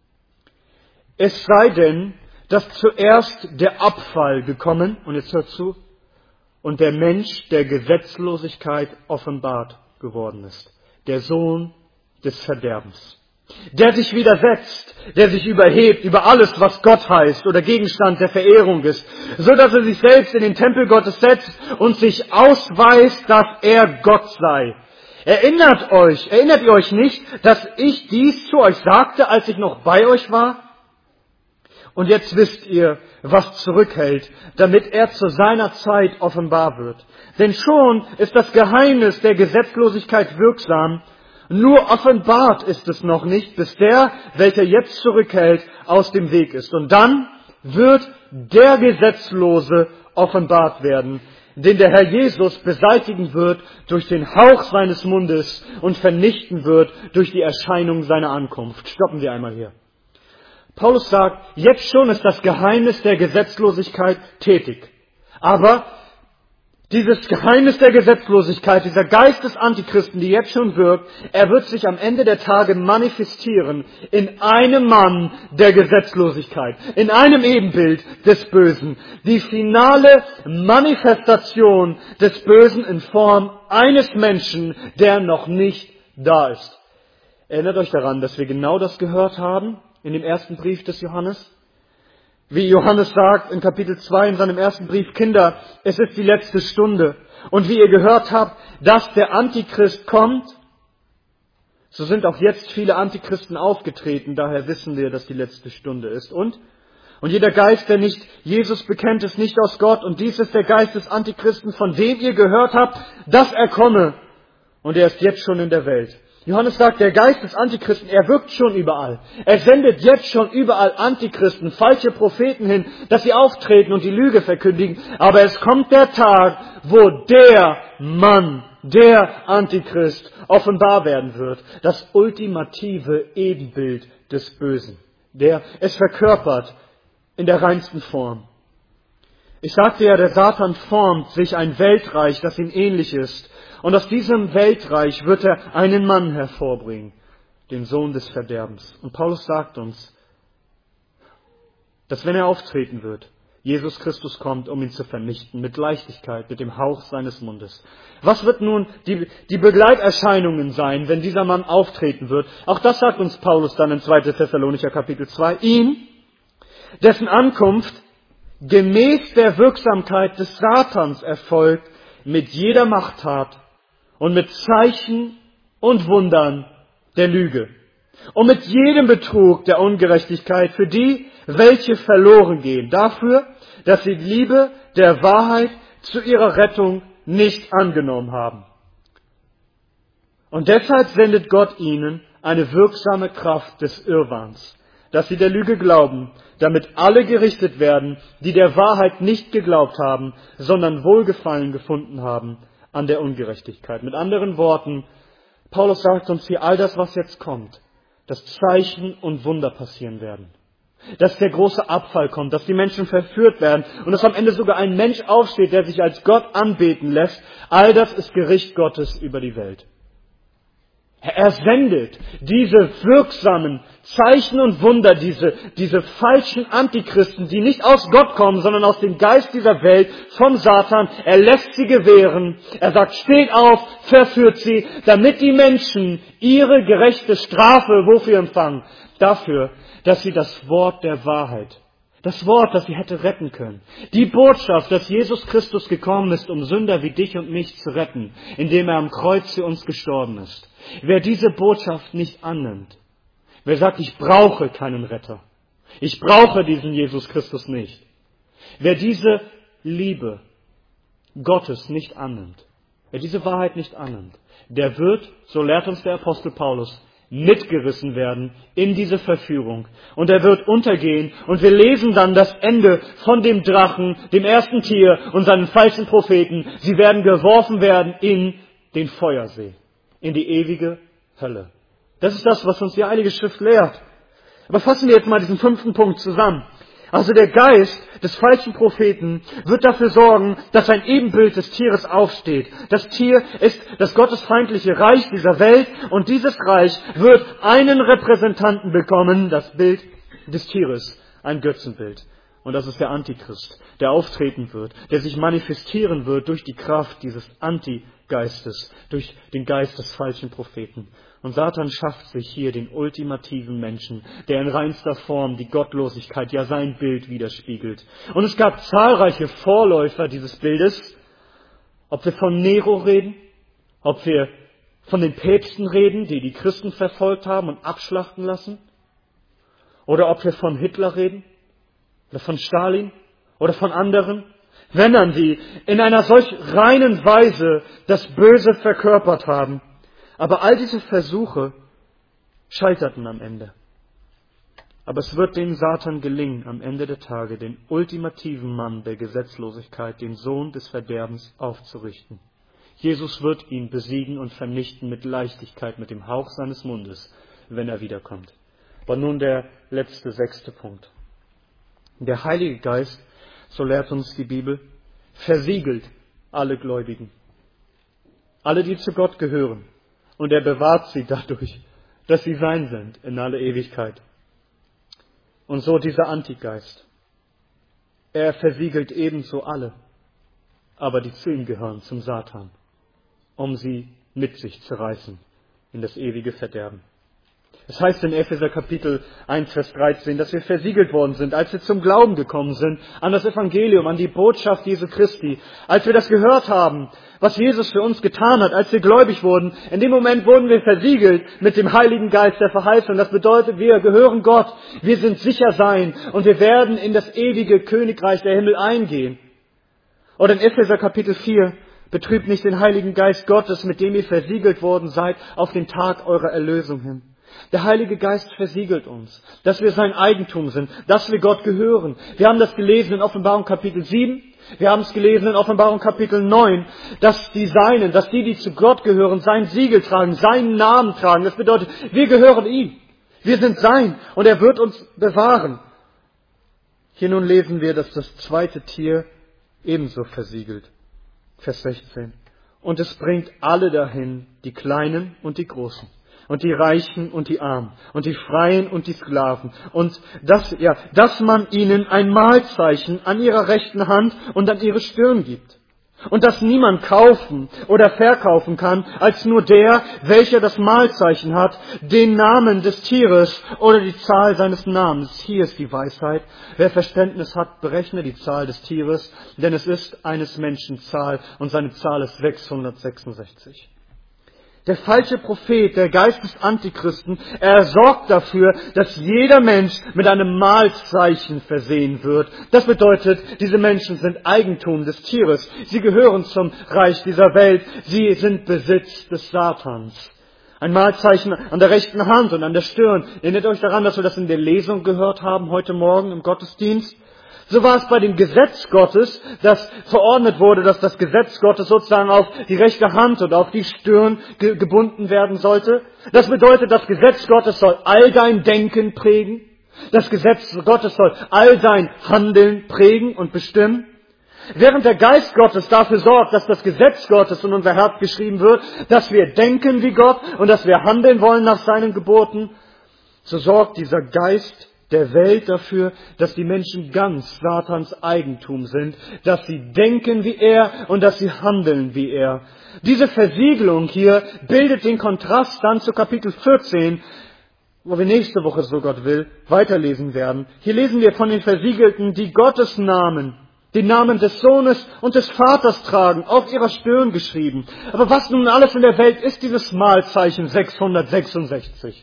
Es sei denn, dass zuerst der Abfall gekommen, und jetzt hört zu, und der Mensch der Gesetzlosigkeit offenbart geworden ist. Der Sohn des Verderbens. Der sich widersetzt, der sich überhebt über alles, was Gott heißt oder Gegenstand der Verehrung ist, so dass er sich selbst in den Tempel Gottes setzt und sich ausweist, dass er Gott sei. Erinnert euch, erinnert ihr euch nicht, dass ich dies zu euch sagte, als ich noch bei euch war? Und jetzt wisst ihr, was zurückhält, damit er zu seiner Zeit offenbar wird. Denn schon ist das Geheimnis der Gesetzlosigkeit wirksam, nur offenbart ist es noch nicht, bis der, welcher jetzt zurückhält, aus dem Weg ist. Und dann wird der Gesetzlose offenbart werden, den der Herr Jesus beseitigen wird durch den Hauch seines Mundes und vernichten wird durch die Erscheinung seiner Ankunft. Stoppen wir einmal hier. Paulus sagt, jetzt schon ist das Geheimnis der Gesetzlosigkeit tätig. Aber dieses Geheimnis der Gesetzlosigkeit, dieser Geist des Antichristen, die jetzt schon wirkt, er wird sich am Ende der Tage manifestieren in einem Mann der Gesetzlosigkeit, in einem Ebenbild des Bösen. Die finale Manifestation des Bösen in Form eines Menschen, der noch nicht da ist. Erinnert euch daran, dass wir genau das gehört haben in dem ersten Brief des Johannes? Wie Johannes sagt in Kapitel zwei in seinem ersten Brief, Kinder, es ist die letzte Stunde. Und wie ihr gehört habt, dass der Antichrist kommt, so sind auch jetzt viele Antichristen aufgetreten. Daher wissen wir, dass die letzte Stunde ist. Und? Und jeder Geist, der nicht Jesus bekennt, ist nicht aus Gott. Und dies ist der Geist des Antichristen, von dem ihr gehört habt, dass er komme. Und er ist jetzt schon in der Welt. Johannes sagt, der Geist des Antichristen, er wirkt schon überall. Er sendet jetzt schon überall Antichristen, falsche Propheten hin, dass sie auftreten und die Lüge verkündigen. Aber es kommt der Tag, wo der Mann, der Antichrist offenbar werden wird. Das ultimative Ebenbild des Bösen. Der es verkörpert in der reinsten Form. Ich sagte ja, der Satan formt sich ein Weltreich, das ihm ähnlich ist. Und aus diesem Weltreich wird er einen Mann hervorbringen. den Sohn des Verderbens. Und Paulus sagt uns, dass wenn er auftreten wird, Jesus Christus kommt, um ihn zu vernichten, mit Leichtigkeit, mit dem Hauch seines Mundes. Was wird nun die, die Begleiterscheinungen sein, wenn dieser Mann auftreten wird? Auch das sagt uns Paulus dann in zweiter Thessalonicher Kapitel zwei. Ihn, dessen Ankunft gemäß der Wirksamkeit des Satans erfolgt, mit jeder Machttat und mit Zeichen und Wundern der Lüge und mit jedem Betrug der Ungerechtigkeit für die, welche verloren gehen, dafür, dass sie die Liebe der Wahrheit zu ihrer Rettung nicht angenommen haben. Und deshalb sendet Gott ihnen eine wirksame Kraft des Irrwahns, dass sie der Lüge glauben, damit alle gerichtet werden, die der Wahrheit nicht geglaubt haben, sondern Wohlgefallen gefunden haben an der Ungerechtigkeit. Mit anderen Worten, Paulus sagt uns hier, all das, was jetzt kommt, dass Zeichen und Wunder passieren werden. Dass der große Abfall kommt, dass die Menschen verführt werden und dass am Ende sogar ein Mensch aufsteht, der sich als Gott anbeten lässt. All das ist Gericht Gottes über die Welt. Er sendet diese wirksamen Zeichen und Wunder, diese, diese falschen Antichristen, die nicht aus Gott kommen, sondern aus dem Geist dieser Welt, vom Satan. Er lässt sie gewähren. Er sagt, steht auf, verführt sie, damit die Menschen ihre gerechte Strafe wofür empfangen? Dafür, dass sie das Wort der Wahrheit, das Wort, das sie hätte retten können, die Botschaft, dass Jesus Christus gekommen ist, um Sünder wie dich und mich zu retten, indem er am Kreuz für uns gestorben ist. Wer diese Botschaft nicht annimmt, wer sagt, ich brauche keinen Retter, ich brauche diesen Jesus Christus nicht, wer diese Liebe Gottes nicht annimmt, wer diese Wahrheit nicht annimmt, der wird, so lehrt uns der Apostel Paulus, mitgerissen werden in diese Verführung. Und er wird untergehen. Und wir lesen dann das Ende von dem Drachen, dem ersten Tier und seinen falschen Propheten. Sie werden geworfen werden in den Feuersee, in die ewige Hölle. Das ist das, was uns die Heilige Schrift lehrt. Aber fassen wir jetzt mal diesen fünften Punkt zusammen. Also der Geist des falschen Propheten wird dafür sorgen, dass ein Ebenbild des Tieres aufsteht. Das Tier ist das gottesfeindliche Reich dieser Welt und dieses Reich wird einen Repräsentanten bekommen, das Bild des Tieres, ein Götzenbild. Und das ist der Antichrist, der auftreten wird, der sich manifestieren wird durch die Kraft dieses Antigeistes, durch den Geist des falschen Propheten. Und Satan schafft sich hier den ultimativen Menschen, der in reinster Form die Gottlosigkeit, ja sein Bild widerspiegelt. Und es gab zahlreiche Vorläufer dieses Bildes, ob wir von Nero reden, ob wir von den Päpsten reden, die die Christen verfolgt haben und abschlachten lassen, oder ob wir von Hitler reden, oder von Stalin, oder von anderen Männern, die in einer solch reinen Weise das Böse verkörpert haben. Aber all diese Versuche scheiterten am Ende. Aber es wird dem Satan gelingen, am Ende der Tage den ultimativen Mann der Gesetzlosigkeit, den Sohn des Verderbens, aufzurichten. Jesus wird ihn besiegen und vernichten mit Leichtigkeit, mit dem Hauch seines Mundes, wenn er wiederkommt. Aber nun der letzte, sechste Punkt. Der Heilige Geist, so lehrt uns die Bibel, versiegelt alle Gläubigen. Alle, die zu Gott gehören. Und er bewahrt sie dadurch, dass sie sein sind in alle Ewigkeit. Und so dieser Antigeist. Er versiegelt ebenso alle, aber die zu ihm gehören, zum Satan, um sie mit sich zu reißen in das ewige Verderben. Es heißt in Epheser Kapitel eins, Vers dreizehn, dass wir versiegelt worden sind, als wir zum Glauben gekommen sind, an das Evangelium, an die Botschaft Jesu Christi. Als wir das gehört haben, was Jesus für uns getan hat, als wir gläubig wurden, in dem Moment wurden wir versiegelt mit dem Heiligen Geist der Verheißung. Das bedeutet, wir gehören Gott, wir sind sicher sein und wir werden in das ewige Königreich der Himmel eingehen. Oder in Epheser Kapitel vier, betrübt nicht den Heiligen Geist Gottes, mit dem ihr versiegelt worden seid, auf den Tag eurer Erlösung hin. Der Heilige Geist versiegelt uns, dass wir sein Eigentum sind, dass wir Gott gehören. Wir haben das gelesen in Offenbarung Kapitel sieben, wir haben es gelesen in Offenbarung Kapitel neun, dass die Seinen, dass die, die zu Gott gehören, sein Siegel tragen, seinen Namen tragen. Das bedeutet, wir gehören ihm. Wir sind sein und er wird uns bewahren. Hier nun lesen wir, dass das zweite Tier ebenso versiegelt. Vers sechzehn. Und es bringt alle dahin, die Kleinen und die Großen. und die Reichen und die Armen und die Freien und die Sklaven und dass, ja, dass man ihnen ein Mahlzeichen an ihrer rechten Hand und an ihre Stirn gibt. Und dass niemand kaufen oder verkaufen kann, als nur der, welcher das Mahlzeichen hat, den Namen des Tieres oder die Zahl seines Namens. Hier ist die Weisheit. Wer Verständnis hat, berechne die Zahl des Tieres, denn es ist eines Menschen Zahl und seine Zahl ist sechshundertsechsundsechzig. Der falsche Prophet, der Geist des Antichristen, er sorgt dafür, dass jeder Mensch mit einem Mahlzeichen versehen wird. Das bedeutet, diese Menschen sind Eigentum des Tieres. Sie gehören zum Reich dieser Welt. Sie sind Besitz des Satans. Ein Mahlzeichen an der rechten Hand und an der Stirn. Erinnert euch daran, dass wir das in der Lesung gehört haben, heute Morgen im Gottesdienst? So war es bei dem Gesetz Gottes, das verordnet wurde, dass das Gesetz Gottes sozusagen auf die rechte Hand und auf die Stirn ge- gebunden werden sollte. Das bedeutet, das Gesetz Gottes soll all dein Denken prägen. Das Gesetz Gottes soll all dein Handeln prägen und bestimmen. Während der Geist Gottes dafür sorgt, dass das Gesetz Gottes in unser Herz geschrieben wird, dass wir denken wie Gott und dass wir handeln wollen nach seinen Geboten, so sorgt dieser Geist der Welt dafür, dass die Menschen ganz Satans Eigentum sind, dass sie denken wie er und dass sie handeln wie er. Diese Versiegelung hier bildet den Kontrast dann zu Kapitel vierzehn, wo wir nächste Woche, so Gott will, weiterlesen werden. Hier lesen wir von den Versiegelten, die Gottes Namen, den Namen des Sohnes und des Vaters tragen, auf ihrer Stirn geschrieben. Aber was nun alles in der Welt ist dieses Mahlzeichen sechshundertsechsundsechzig?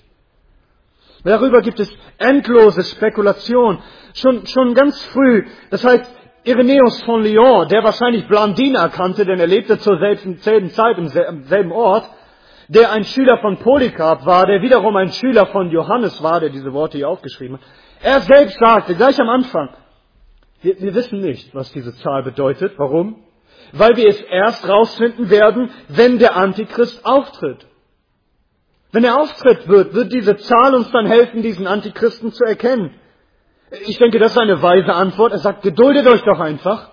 Darüber gibt es endlose Spekulation. Schon, schon ganz früh, das heißt, Irenäus von Lyon, der wahrscheinlich Blandina erkannte, denn er lebte zur selben, selben Zeit im selben Ort, der ein Schüler von Polycarp war, der wiederum ein Schüler von Johannes war, der diese Worte hier aufgeschrieben hat. Er selbst sagte, gleich am Anfang, wir, wir wissen nicht, was diese Zahl bedeutet. Warum? Weil wir es erst rausfinden werden, wenn der Antichrist auftritt. Wenn er auftritt wird, wird diese Zahl uns dann helfen, diesen Antichristen zu erkennen. Ich denke, das ist eine weise Antwort. Er sagt, geduldet euch doch einfach.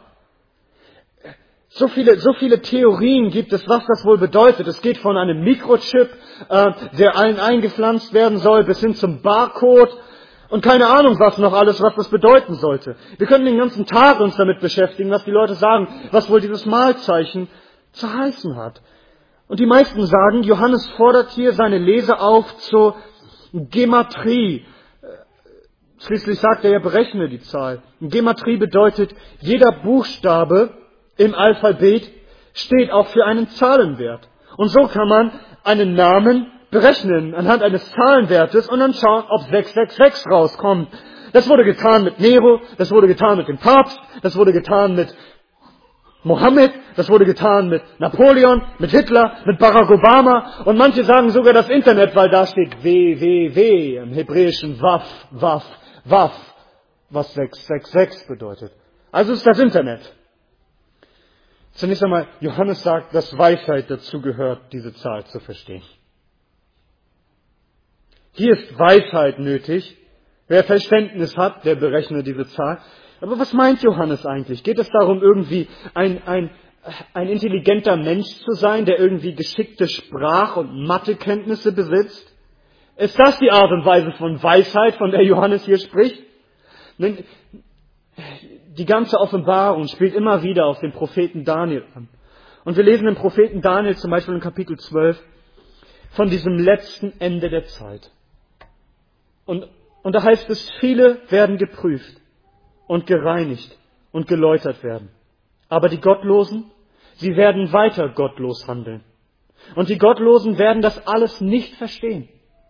So viele, so viele Theorien gibt es, was das wohl bedeutet. Es geht von einem Mikrochip, äh, der allen eingepflanzt werden soll, bis hin zum Barcode und keine Ahnung, was noch alles, was das bedeuten sollte. Wir können den ganzen Tag uns damit beschäftigen, was die Leute sagen, was wohl dieses Mahlzeichen zu heißen hat. Und die meisten sagen, Johannes fordert hier seine Leser auf zur Gematrie. Schließlich sagt er ja, berechne die Zahl. Gematrie bedeutet, jeder Buchstabe im Alphabet steht auch für einen Zahlenwert. Und so kann man einen Namen berechnen anhand eines Zahlenwertes und dann schauen, ob sechs sechs sechs rauskommt. Das wurde getan mit Nero, das wurde getan mit dem Papst, das wurde getan mit Mohammed, das wurde getan mit Napoleon, mit Hitler, mit Barack Obama und manche sagen sogar das Internet, weil da steht W W W im hebräischen Waf, Waf, Waf, was sechs sechs sechs bedeutet. Also ist das Internet. Zunächst einmal, Johannes sagt, dass Weisheit dazu gehört, diese Zahl zu verstehen. Hier ist Weisheit nötig. Wer Verständnis hat, der berechne diese Zahl. Aber was meint Johannes eigentlich? Geht es darum, irgendwie ein, ein, ein intelligenter Mensch zu sein, der irgendwie geschickte Sprach- und Mathekenntnisse besitzt? Ist das die Art und Weise von Weisheit, von der Johannes hier spricht? Die ganze Offenbarung spielt immer wieder auf den Propheten Daniel an. Und wir lesen im Propheten Daniel zum Beispiel in Kapitel zwölf von diesem letzten Ende der Zeit. Und, und da heißt es, viele werden geprüft und gereinigt und geläutert werden. Aber die Gottlosen, sie werden weiter gottlos handeln. Und die Gottlosen werden das alles nicht verstehen.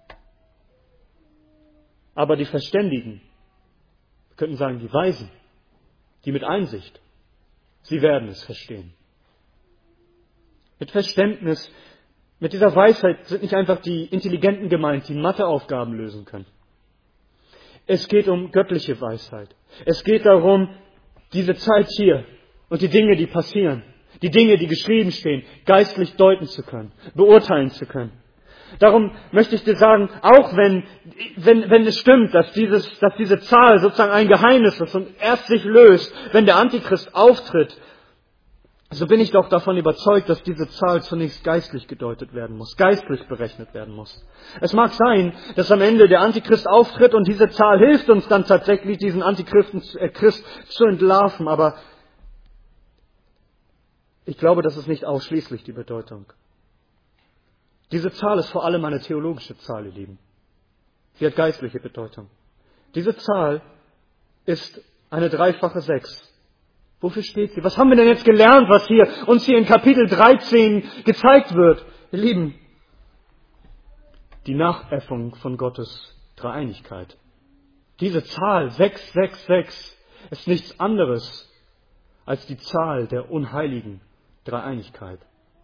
Aber die Verständigen, wir könnten sagen die Weisen, die mit Einsicht, sie werden es verstehen. Mit Verständnis, mit dieser Weisheit sind nicht einfach die Intelligenten gemeint, die Matheaufgaben lösen können. Es geht um göttliche Weisheit. Es geht darum, diese Zeit hier und die Dinge, die passieren, die Dinge, die geschrieben stehen, geistlich deuten zu können, beurteilen zu können. Darum möchte ich dir sagen, auch wenn, wenn, wenn es stimmt, dass, dieses, dass diese Zahl sozusagen ein Geheimnis ist und erst sich löst, wenn der Antichrist auftritt, so bin ich doch davon überzeugt, dass diese Zahl zunächst geistlich gedeutet werden muss, geistlich berechnet werden muss. Es mag sein, dass am Ende der Antichrist auftritt und diese Zahl hilft uns dann tatsächlich, diesen Antichristen äh, Christ zu entlarven, aber ich glaube, das ist nicht ausschließlich die Bedeutung. Diese Zahl ist vor allem eine theologische Zahl, ihr Lieben. Sie hat geistliche Bedeutung. Diese Zahl ist eine dreifache Sechs. Wofür steht sie? Was haben wir denn jetzt gelernt, was hier uns hier in Kapitel dreizehn gezeigt wird? Ihr Lieben, die Nachäffung von Gottes Dreieinigkeit. Diese Zahl sechs sechs sechs ist nichts anderes als die Zahl der unheiligen Dreieinigkeit.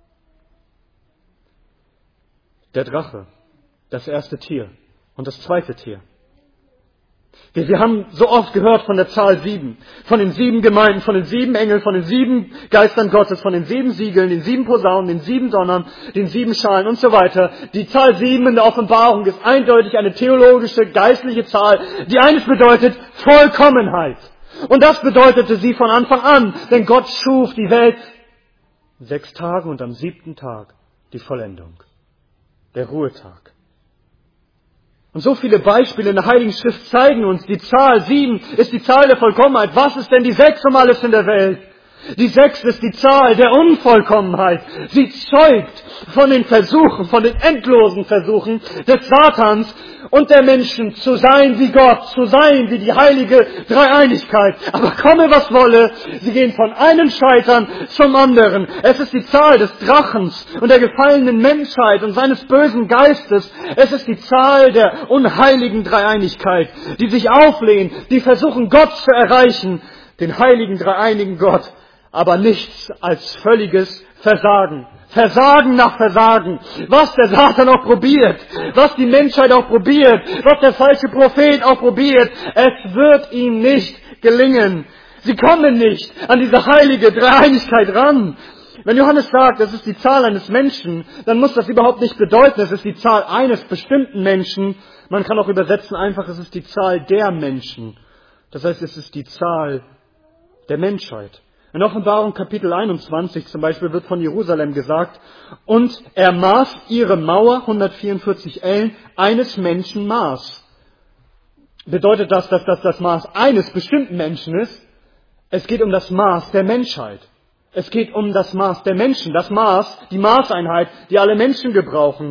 Der Drache, das erste Tier und das zweite Tier. Wir, wir haben so oft gehört von der Zahl sieben, von den sieben Gemeinden, von den sieben Engeln, von den sieben Geistern Gottes, von den sieben Siegeln, den sieben Posaunen, den sieben Donnern, den sieben Schalen und so weiter. Die Zahl sieben in der Offenbarung ist eindeutig eine theologische, geistliche Zahl, die eines bedeutet: Vollkommenheit. Und das bedeutete sie von Anfang an, denn Gott schuf die Welt in sechs Tagen und am siebten Tag die Vollendung, der Ruhetag. Und so viele Beispiele in der Heiligen Schrift zeigen uns, die Zahl sieben ist die Zahl der Vollkommenheit. Was ist denn die sechs um alles in der Welt? Die sechs ist die Zahl der Unvollkommenheit. Sie zeugt von den Versuchen, von den endlosen Versuchen des Satans und der Menschen zu sein wie Gott, zu sein wie die heilige Dreieinigkeit. Aber komme was wolle, sie gehen von einem Scheitern zum anderen. Es ist die Zahl des Drachens und der gefallenen Menschheit und seines bösen Geistes. Es ist die Zahl der unheiligen Dreieinigkeit, die sich auflehnen, die versuchen Gott zu erreichen, den heiligen dreieinigen Gott. Aber nichts als völliges Versagen. Versagen nach Versagen. Was der Satan auch probiert, was die Menschheit auch probiert, was der falsche Prophet auch probiert, es wird ihm nicht gelingen. Sie kommen nicht an diese heilige Dreieinigkeit ran. Wenn Johannes sagt, es ist die Zahl eines Menschen, dann muss das überhaupt nicht bedeuten, es ist die Zahl eines bestimmten Menschen. Man kann auch übersetzen einfach, es ist die Zahl der Menschen. Das heißt, es ist die Zahl der Menschheit. In Offenbarung Kapitel einundzwanzig zum Beispiel wird von Jerusalem gesagt: Und er maß ihre Mauer, hundertvierundvierzig Ellen, eines Menschen Maß. Bedeutet das, dass das das Maß eines bestimmten Menschen ist? Es geht um das Maß der Menschheit. Es geht um das Maß der Menschen, das Maß, die Maßeinheit, die alle Menschen gebrauchen.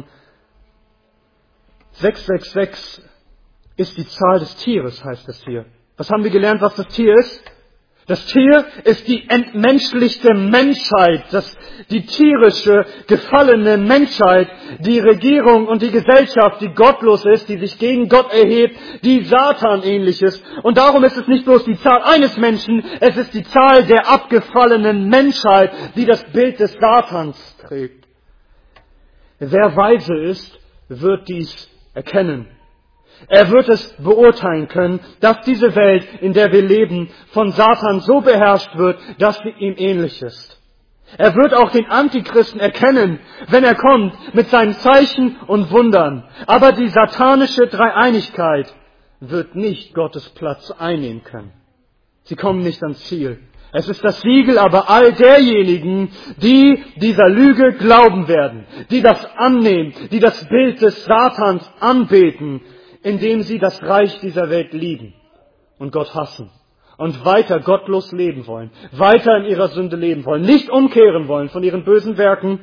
sechs sechs sechs ist die Zahl des Tieres, heißt es hier. Was haben wir gelernt, was das Tier ist? Das Tier ist die entmenschlichte Menschheit, das, die tierische, gefallene Menschheit, die Regierung und die Gesellschaft, die gottlos ist, die sich gegen Gott erhebt, die Satan ähnlich ist. Und darum ist es nicht bloß die Zahl eines Menschen, es ist die Zahl der abgefallenen Menschheit, die das Bild des Satans trägt. Wer weise ist, wird dies erkennen. Er wird es beurteilen können, dass diese Welt, in der wir leben, von Satan so beherrscht wird, dass sie ihm ähnlich ist. Er wird auch den Antichristen erkennen, wenn er kommt mit seinen Zeichen und Wundern. Aber die satanische Dreieinigkeit wird nicht Gottes Platz einnehmen können. Sie kommen nicht ans Ziel. Es ist das Siegel aber all derjenigen, die dieser Lüge glauben werden, die das annehmen, die das Bild des Satans anbeten, indem sie das Reich dieser Welt lieben und Gott hassen und weiter gottlos leben wollen, weiter in ihrer Sünde leben wollen, nicht umkehren wollen von ihren bösen Werken.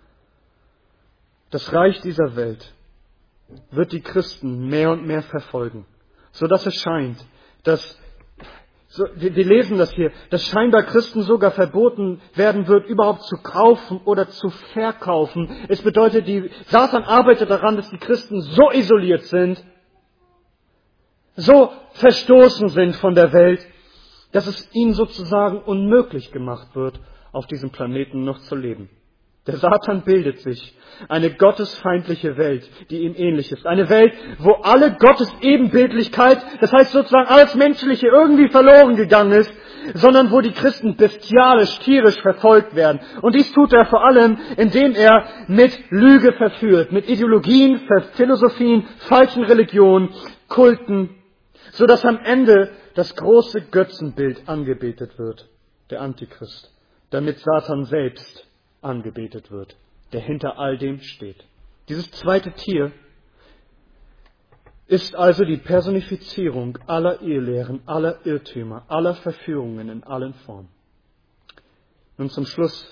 Das Reich dieser Welt wird die Christen mehr und mehr verfolgen, so dass es scheint, dass, so, wir, wir lesen das hier, dass scheinbar Christen sogar verboten werden wird, überhaupt zu kaufen oder zu verkaufen. Es bedeutet, die Satan arbeitet daran, dass die Christen so isoliert sind, so verstoßen sind von der Welt, dass es ihnen sozusagen unmöglich gemacht wird, auf diesem Planeten noch zu leben. Der Satan bildet sich eine gottesfeindliche Welt, die ihm ähnlich ist. Eine Welt, wo alle Gottes Ebenbildlichkeit, das heißt sozusagen alles Menschliche, irgendwie verloren gegangen ist, sondern wo die Christen bestialisch, tierisch verfolgt werden. Und dies tut er vor allem, indem er mit Lüge verführt, mit Ideologien, Philosophien, falschen Religionen, Kulten, so dass am Ende das große Götzenbild angebetet wird, der Antichrist, damit Satan selbst angebetet wird, der hinter all dem steht. Dieses zweite Tier ist also die Personifizierung aller Irrlehren, aller Irrtümer, aller Verführungen in allen Formen. Nun zum Schluss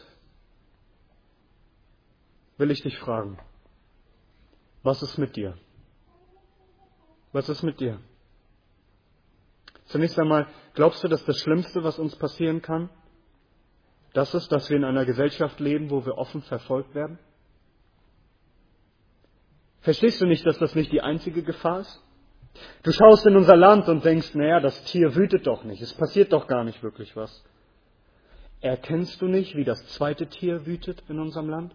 will ich dich fragen, was ist mit dir? Was ist mit dir? Zunächst einmal, glaubst du, dass das Schlimmste, was uns passieren kann, das ist, dass wir in einer Gesellschaft leben, wo wir offen verfolgt werden? Verstehst du nicht, dass das nicht die einzige Gefahr ist? Du schaust in unser Land und denkst, naja, das Tier wütet doch nicht, es passiert doch gar nicht wirklich was. Erkennst du nicht, wie das zweite Tier wütet in unserem Land?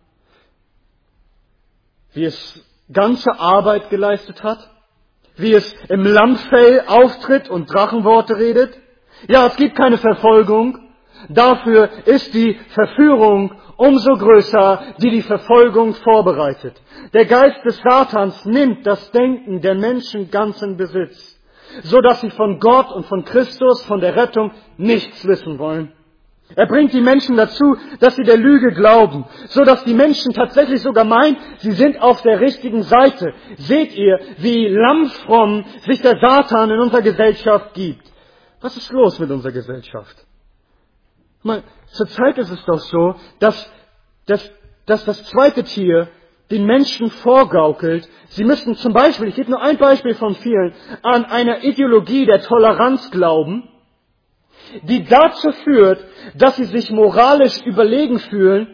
Wie es ganze Arbeit geleistet hat? Wie es im Lammfell auftritt und Drachenworte redet? Ja, es gibt keine Verfolgung. Dafür ist die Verführung umso größer, die die Verfolgung vorbereitet. Der Geist des Satans nimmt das Denken der Menschen ganz in Besitz, so dass sie von Gott und von Christus, von der Rettung nichts wissen wollen. Er bringt die Menschen dazu, dass sie der Lüge glauben, so dass die Menschen tatsächlich sogar meinen, sie sind auf der richtigen Seite. Seht ihr, wie lammfromm sich der Satan in unserer Gesellschaft gibt? Was ist los mit unserer Gesellschaft? Mal, zurzeit ist es doch so, dass, dass, dass das zweite Tier den Menschen vorgaukelt, sie müssten zum Beispiel, ich gebe nur ein Beispiel von vielen, an einer Ideologie der Toleranz glauben, die dazu führt, dass sie sich moralisch überlegen fühlen,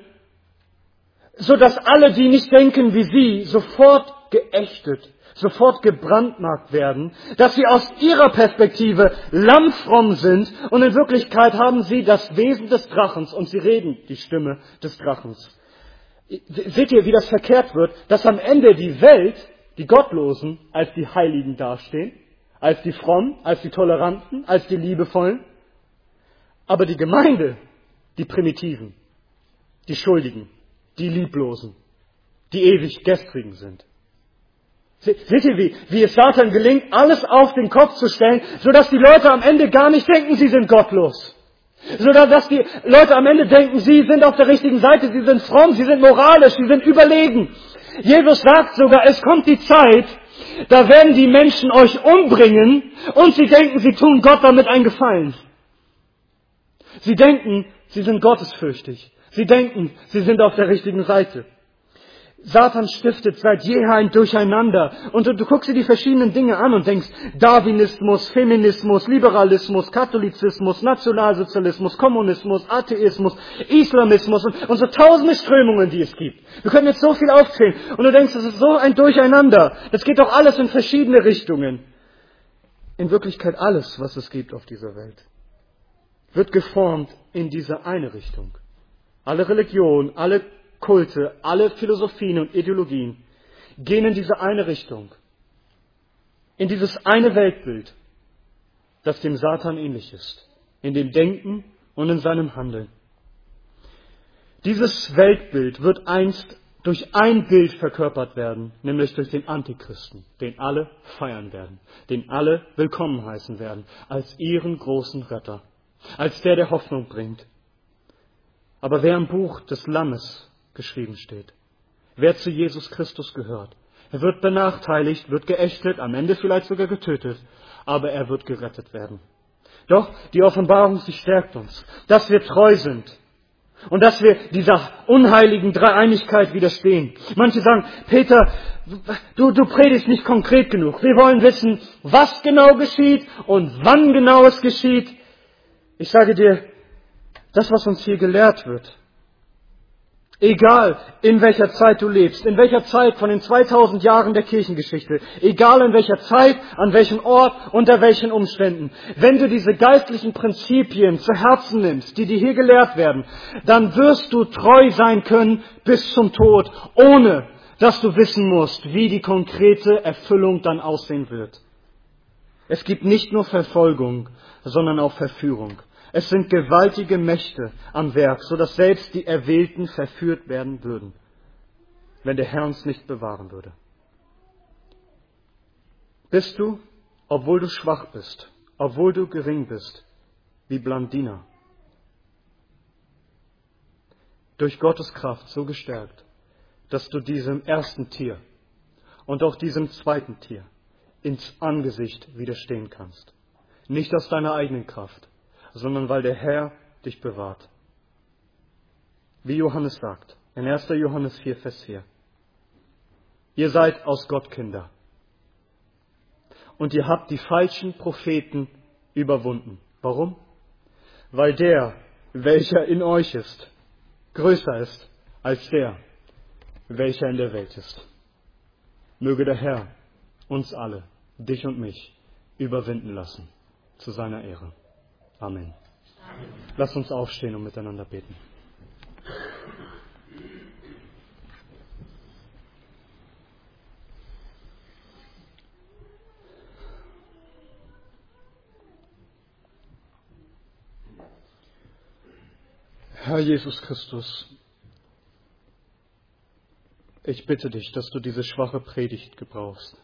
so dass alle, die nicht denken wie sie, sofort geächtet, sofort gebrandmarkt werden, dass sie aus ihrer Perspektive lammfromm sind und in Wirklichkeit haben sie das Wesen des Drachens und sie reden die Stimme des Drachens. Seht ihr, wie das verkehrt wird, dass am Ende die Welt, die Gottlosen, als die Heiligen dastehen, als die Frommen, als die Toleranten, als die Liebevollen, aber die Gemeinde, die Primitiven, die Schuldigen, die Lieblosen, die ewig Gestrigen sind. Seht ihr, wie, wie es Satan gelingt, alles auf den Kopf zu stellen, sodass die Leute am Ende gar nicht denken, sie sind gottlos. Sodass die Leute am Ende denken, sie sind auf der richtigen Seite, sie sind fromm, sie sind moralisch, sie sind überlegen. Jesus sagt sogar, es kommt die Zeit, da werden die Menschen euch umbringen und sie denken, sie tun Gott damit einen Gefallen. Sie denken, sie sind gottesfürchtig. Sie denken, sie sind auf der richtigen Seite. Satan stiftet seit jeher ein Durcheinander. Und du, du guckst dir die verschiedenen Dinge an und denkst, Darwinismus, Feminismus, Liberalismus, Katholizismus, Nationalsozialismus, Kommunismus, Atheismus, Islamismus und, und so tausende Strömungen, die es gibt. Wir können jetzt so viel aufzählen. Und du denkst, das ist so ein Durcheinander. Das geht doch alles in verschiedene Richtungen. In Wirklichkeit alles, was es gibt auf dieser Welt, wird geformt in diese eine Richtung. Alle Religionen, alle Kulte, alle Philosophien und Ideologien gehen in diese eine Richtung. In dieses eine Weltbild, das dem Satan ähnlich ist. In dem Denken und in seinem Handeln. Dieses Weltbild wird einst durch ein Bild verkörpert werden, nämlich durch den Antichristen, den alle feiern werden, den alle willkommen heißen werden, als ihren großen Retter. Als der, der Hoffnung bringt. Aber wer im Buch des Lammes geschrieben steht, wer zu Jesus Christus gehört, er wird benachteiligt, wird geächtet, am Ende vielleicht sogar getötet, aber er wird gerettet werden. Doch die Offenbarung, sie stärkt uns, dass wir treu sind und dass wir dieser unheiligen Dreieinigkeit widerstehen. Manche sagen, Peter, du, du predigst nicht konkret genug. Wir wollen wissen, was genau geschieht und wann genau es geschieht. Ich sage dir, das, was uns hier gelehrt wird, egal in welcher Zeit du lebst, in welcher Zeit von den zweitausend Jahren der Kirchengeschichte, egal in welcher Zeit, an welchem Ort, unter welchen Umständen, wenn du diese geistlichen Prinzipien zu Herzen nimmst, die dir hier gelehrt werden, dann wirst du treu sein können bis zum Tod, ohne dass du wissen musst, wie die konkrete Erfüllung dann aussehen wird. Es gibt nicht nur Verfolgung, sondern auch Verführung. Es sind gewaltige Mächte am Werk, so dass selbst die Erwählten verführt werden würden, wenn der Herr uns nicht bewahren würde. Bist du, obwohl du schwach bist, obwohl du gering bist, wie Blandina? durch Gottes Kraft so gestärkt, dass du diesem ersten Tier und auch diesem zweiten Tier ins Angesicht widerstehen kannst. Nicht aus deiner eigenen Kraft, sondern weil der Herr dich bewahrt. Wie Johannes sagt, in erster Johannes vier, Vers vier. Ihr seid aus Gott Kinder. Und ihr habt die falschen Propheten überwunden. Warum? Weil der, welcher in euch ist, größer ist als der, welcher in der Welt ist. Möge der Herr uns alle, dich und mich, überwinden lassen, zu seiner Ehre. Amen. Amen. Lass uns aufstehen und miteinander beten. Herr Jesus Christus, ich bitte dich, dass du diese schwache Predigt gebrauchst.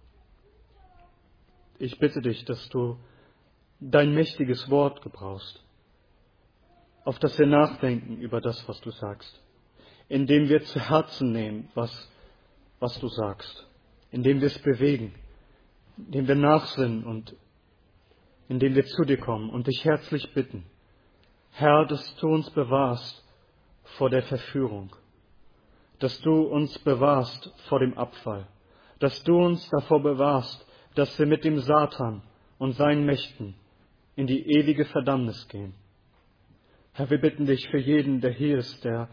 Ich bitte dich, dass du dein mächtiges Wort gebrauchst, auf das wir nachdenken über das, was du sagst, indem wir zu Herzen nehmen, was, was du sagst, indem wir es bewegen, indem wir nachsinnen und indem wir zu dir kommen und dich herzlich bitten, Herr, dass du uns bewahrst vor der Verführung, dass du uns bewahrst vor dem Abfall, dass du uns davor bewahrst, dass wir mit dem Satan und seinen Mächten in die ewige Verdammnis gehen. Herr, wir bitten dich für jeden, der hier ist, der,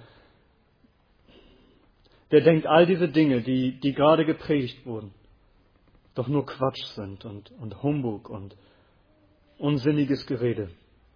der denkt, all diese Dinge, die, die gerade gepredigt wurden, doch nur Quatsch sind und, und Humbug und unsinniges Gerede.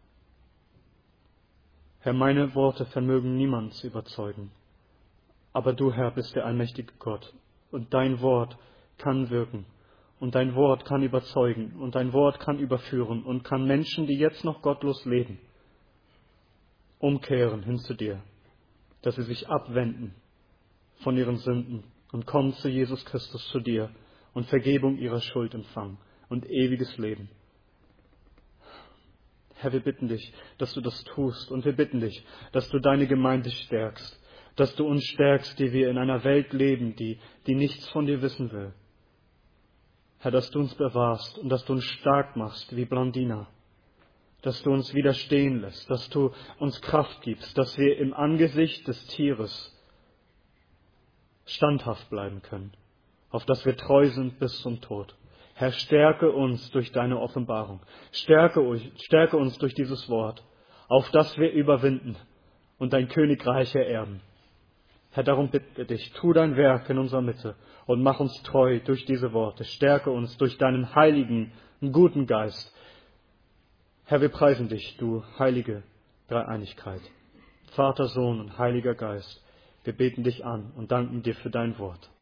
Herr, meine Worte vermögen niemand zu überzeugen. Aber du, Herr, bist der allmächtige Gott. Und dein Wort kann wirken. Und dein Wort kann überzeugen. Und dein Wort kann überführen. Und kann Menschen, die jetzt noch gottlos leben, umkehren hin zu dir. Dass sie sich abwenden von ihren Sünden und kommen zu Jesus Christus, zu dir. Und Vergebung ihrer Schuld empfangen. Und ewiges Leben. Herr, wir bitten dich, dass du das tust. Und wir bitten dich, dass du deine Gemeinde stärkst. Dass du uns stärkst, die wir in einer Welt leben, die, die nichts von dir wissen will. Herr, dass du uns bewahrst und dass du uns stark machst wie Blandina. Dass du uns widerstehen lässt, dass du uns Kraft gibst, dass wir im Angesicht des Tieres standhaft bleiben können, auf dass wir treu sind bis zum Tod. Herr, stärke uns durch deine Offenbarung. Stärke, stärke uns durch dieses Wort, auf dass wir überwinden und dein Königreich ererben. Herr, darum bitten wir dich, tu dein Werk in unserer Mitte und mach uns treu durch diese Worte. Stärke uns durch deinen heiligen, guten Geist. Herr, wir preisen dich, du heilige Dreieinigkeit. Vater, Sohn und Heiliger Geist, wir beten dich an und danken dir für dein Wort.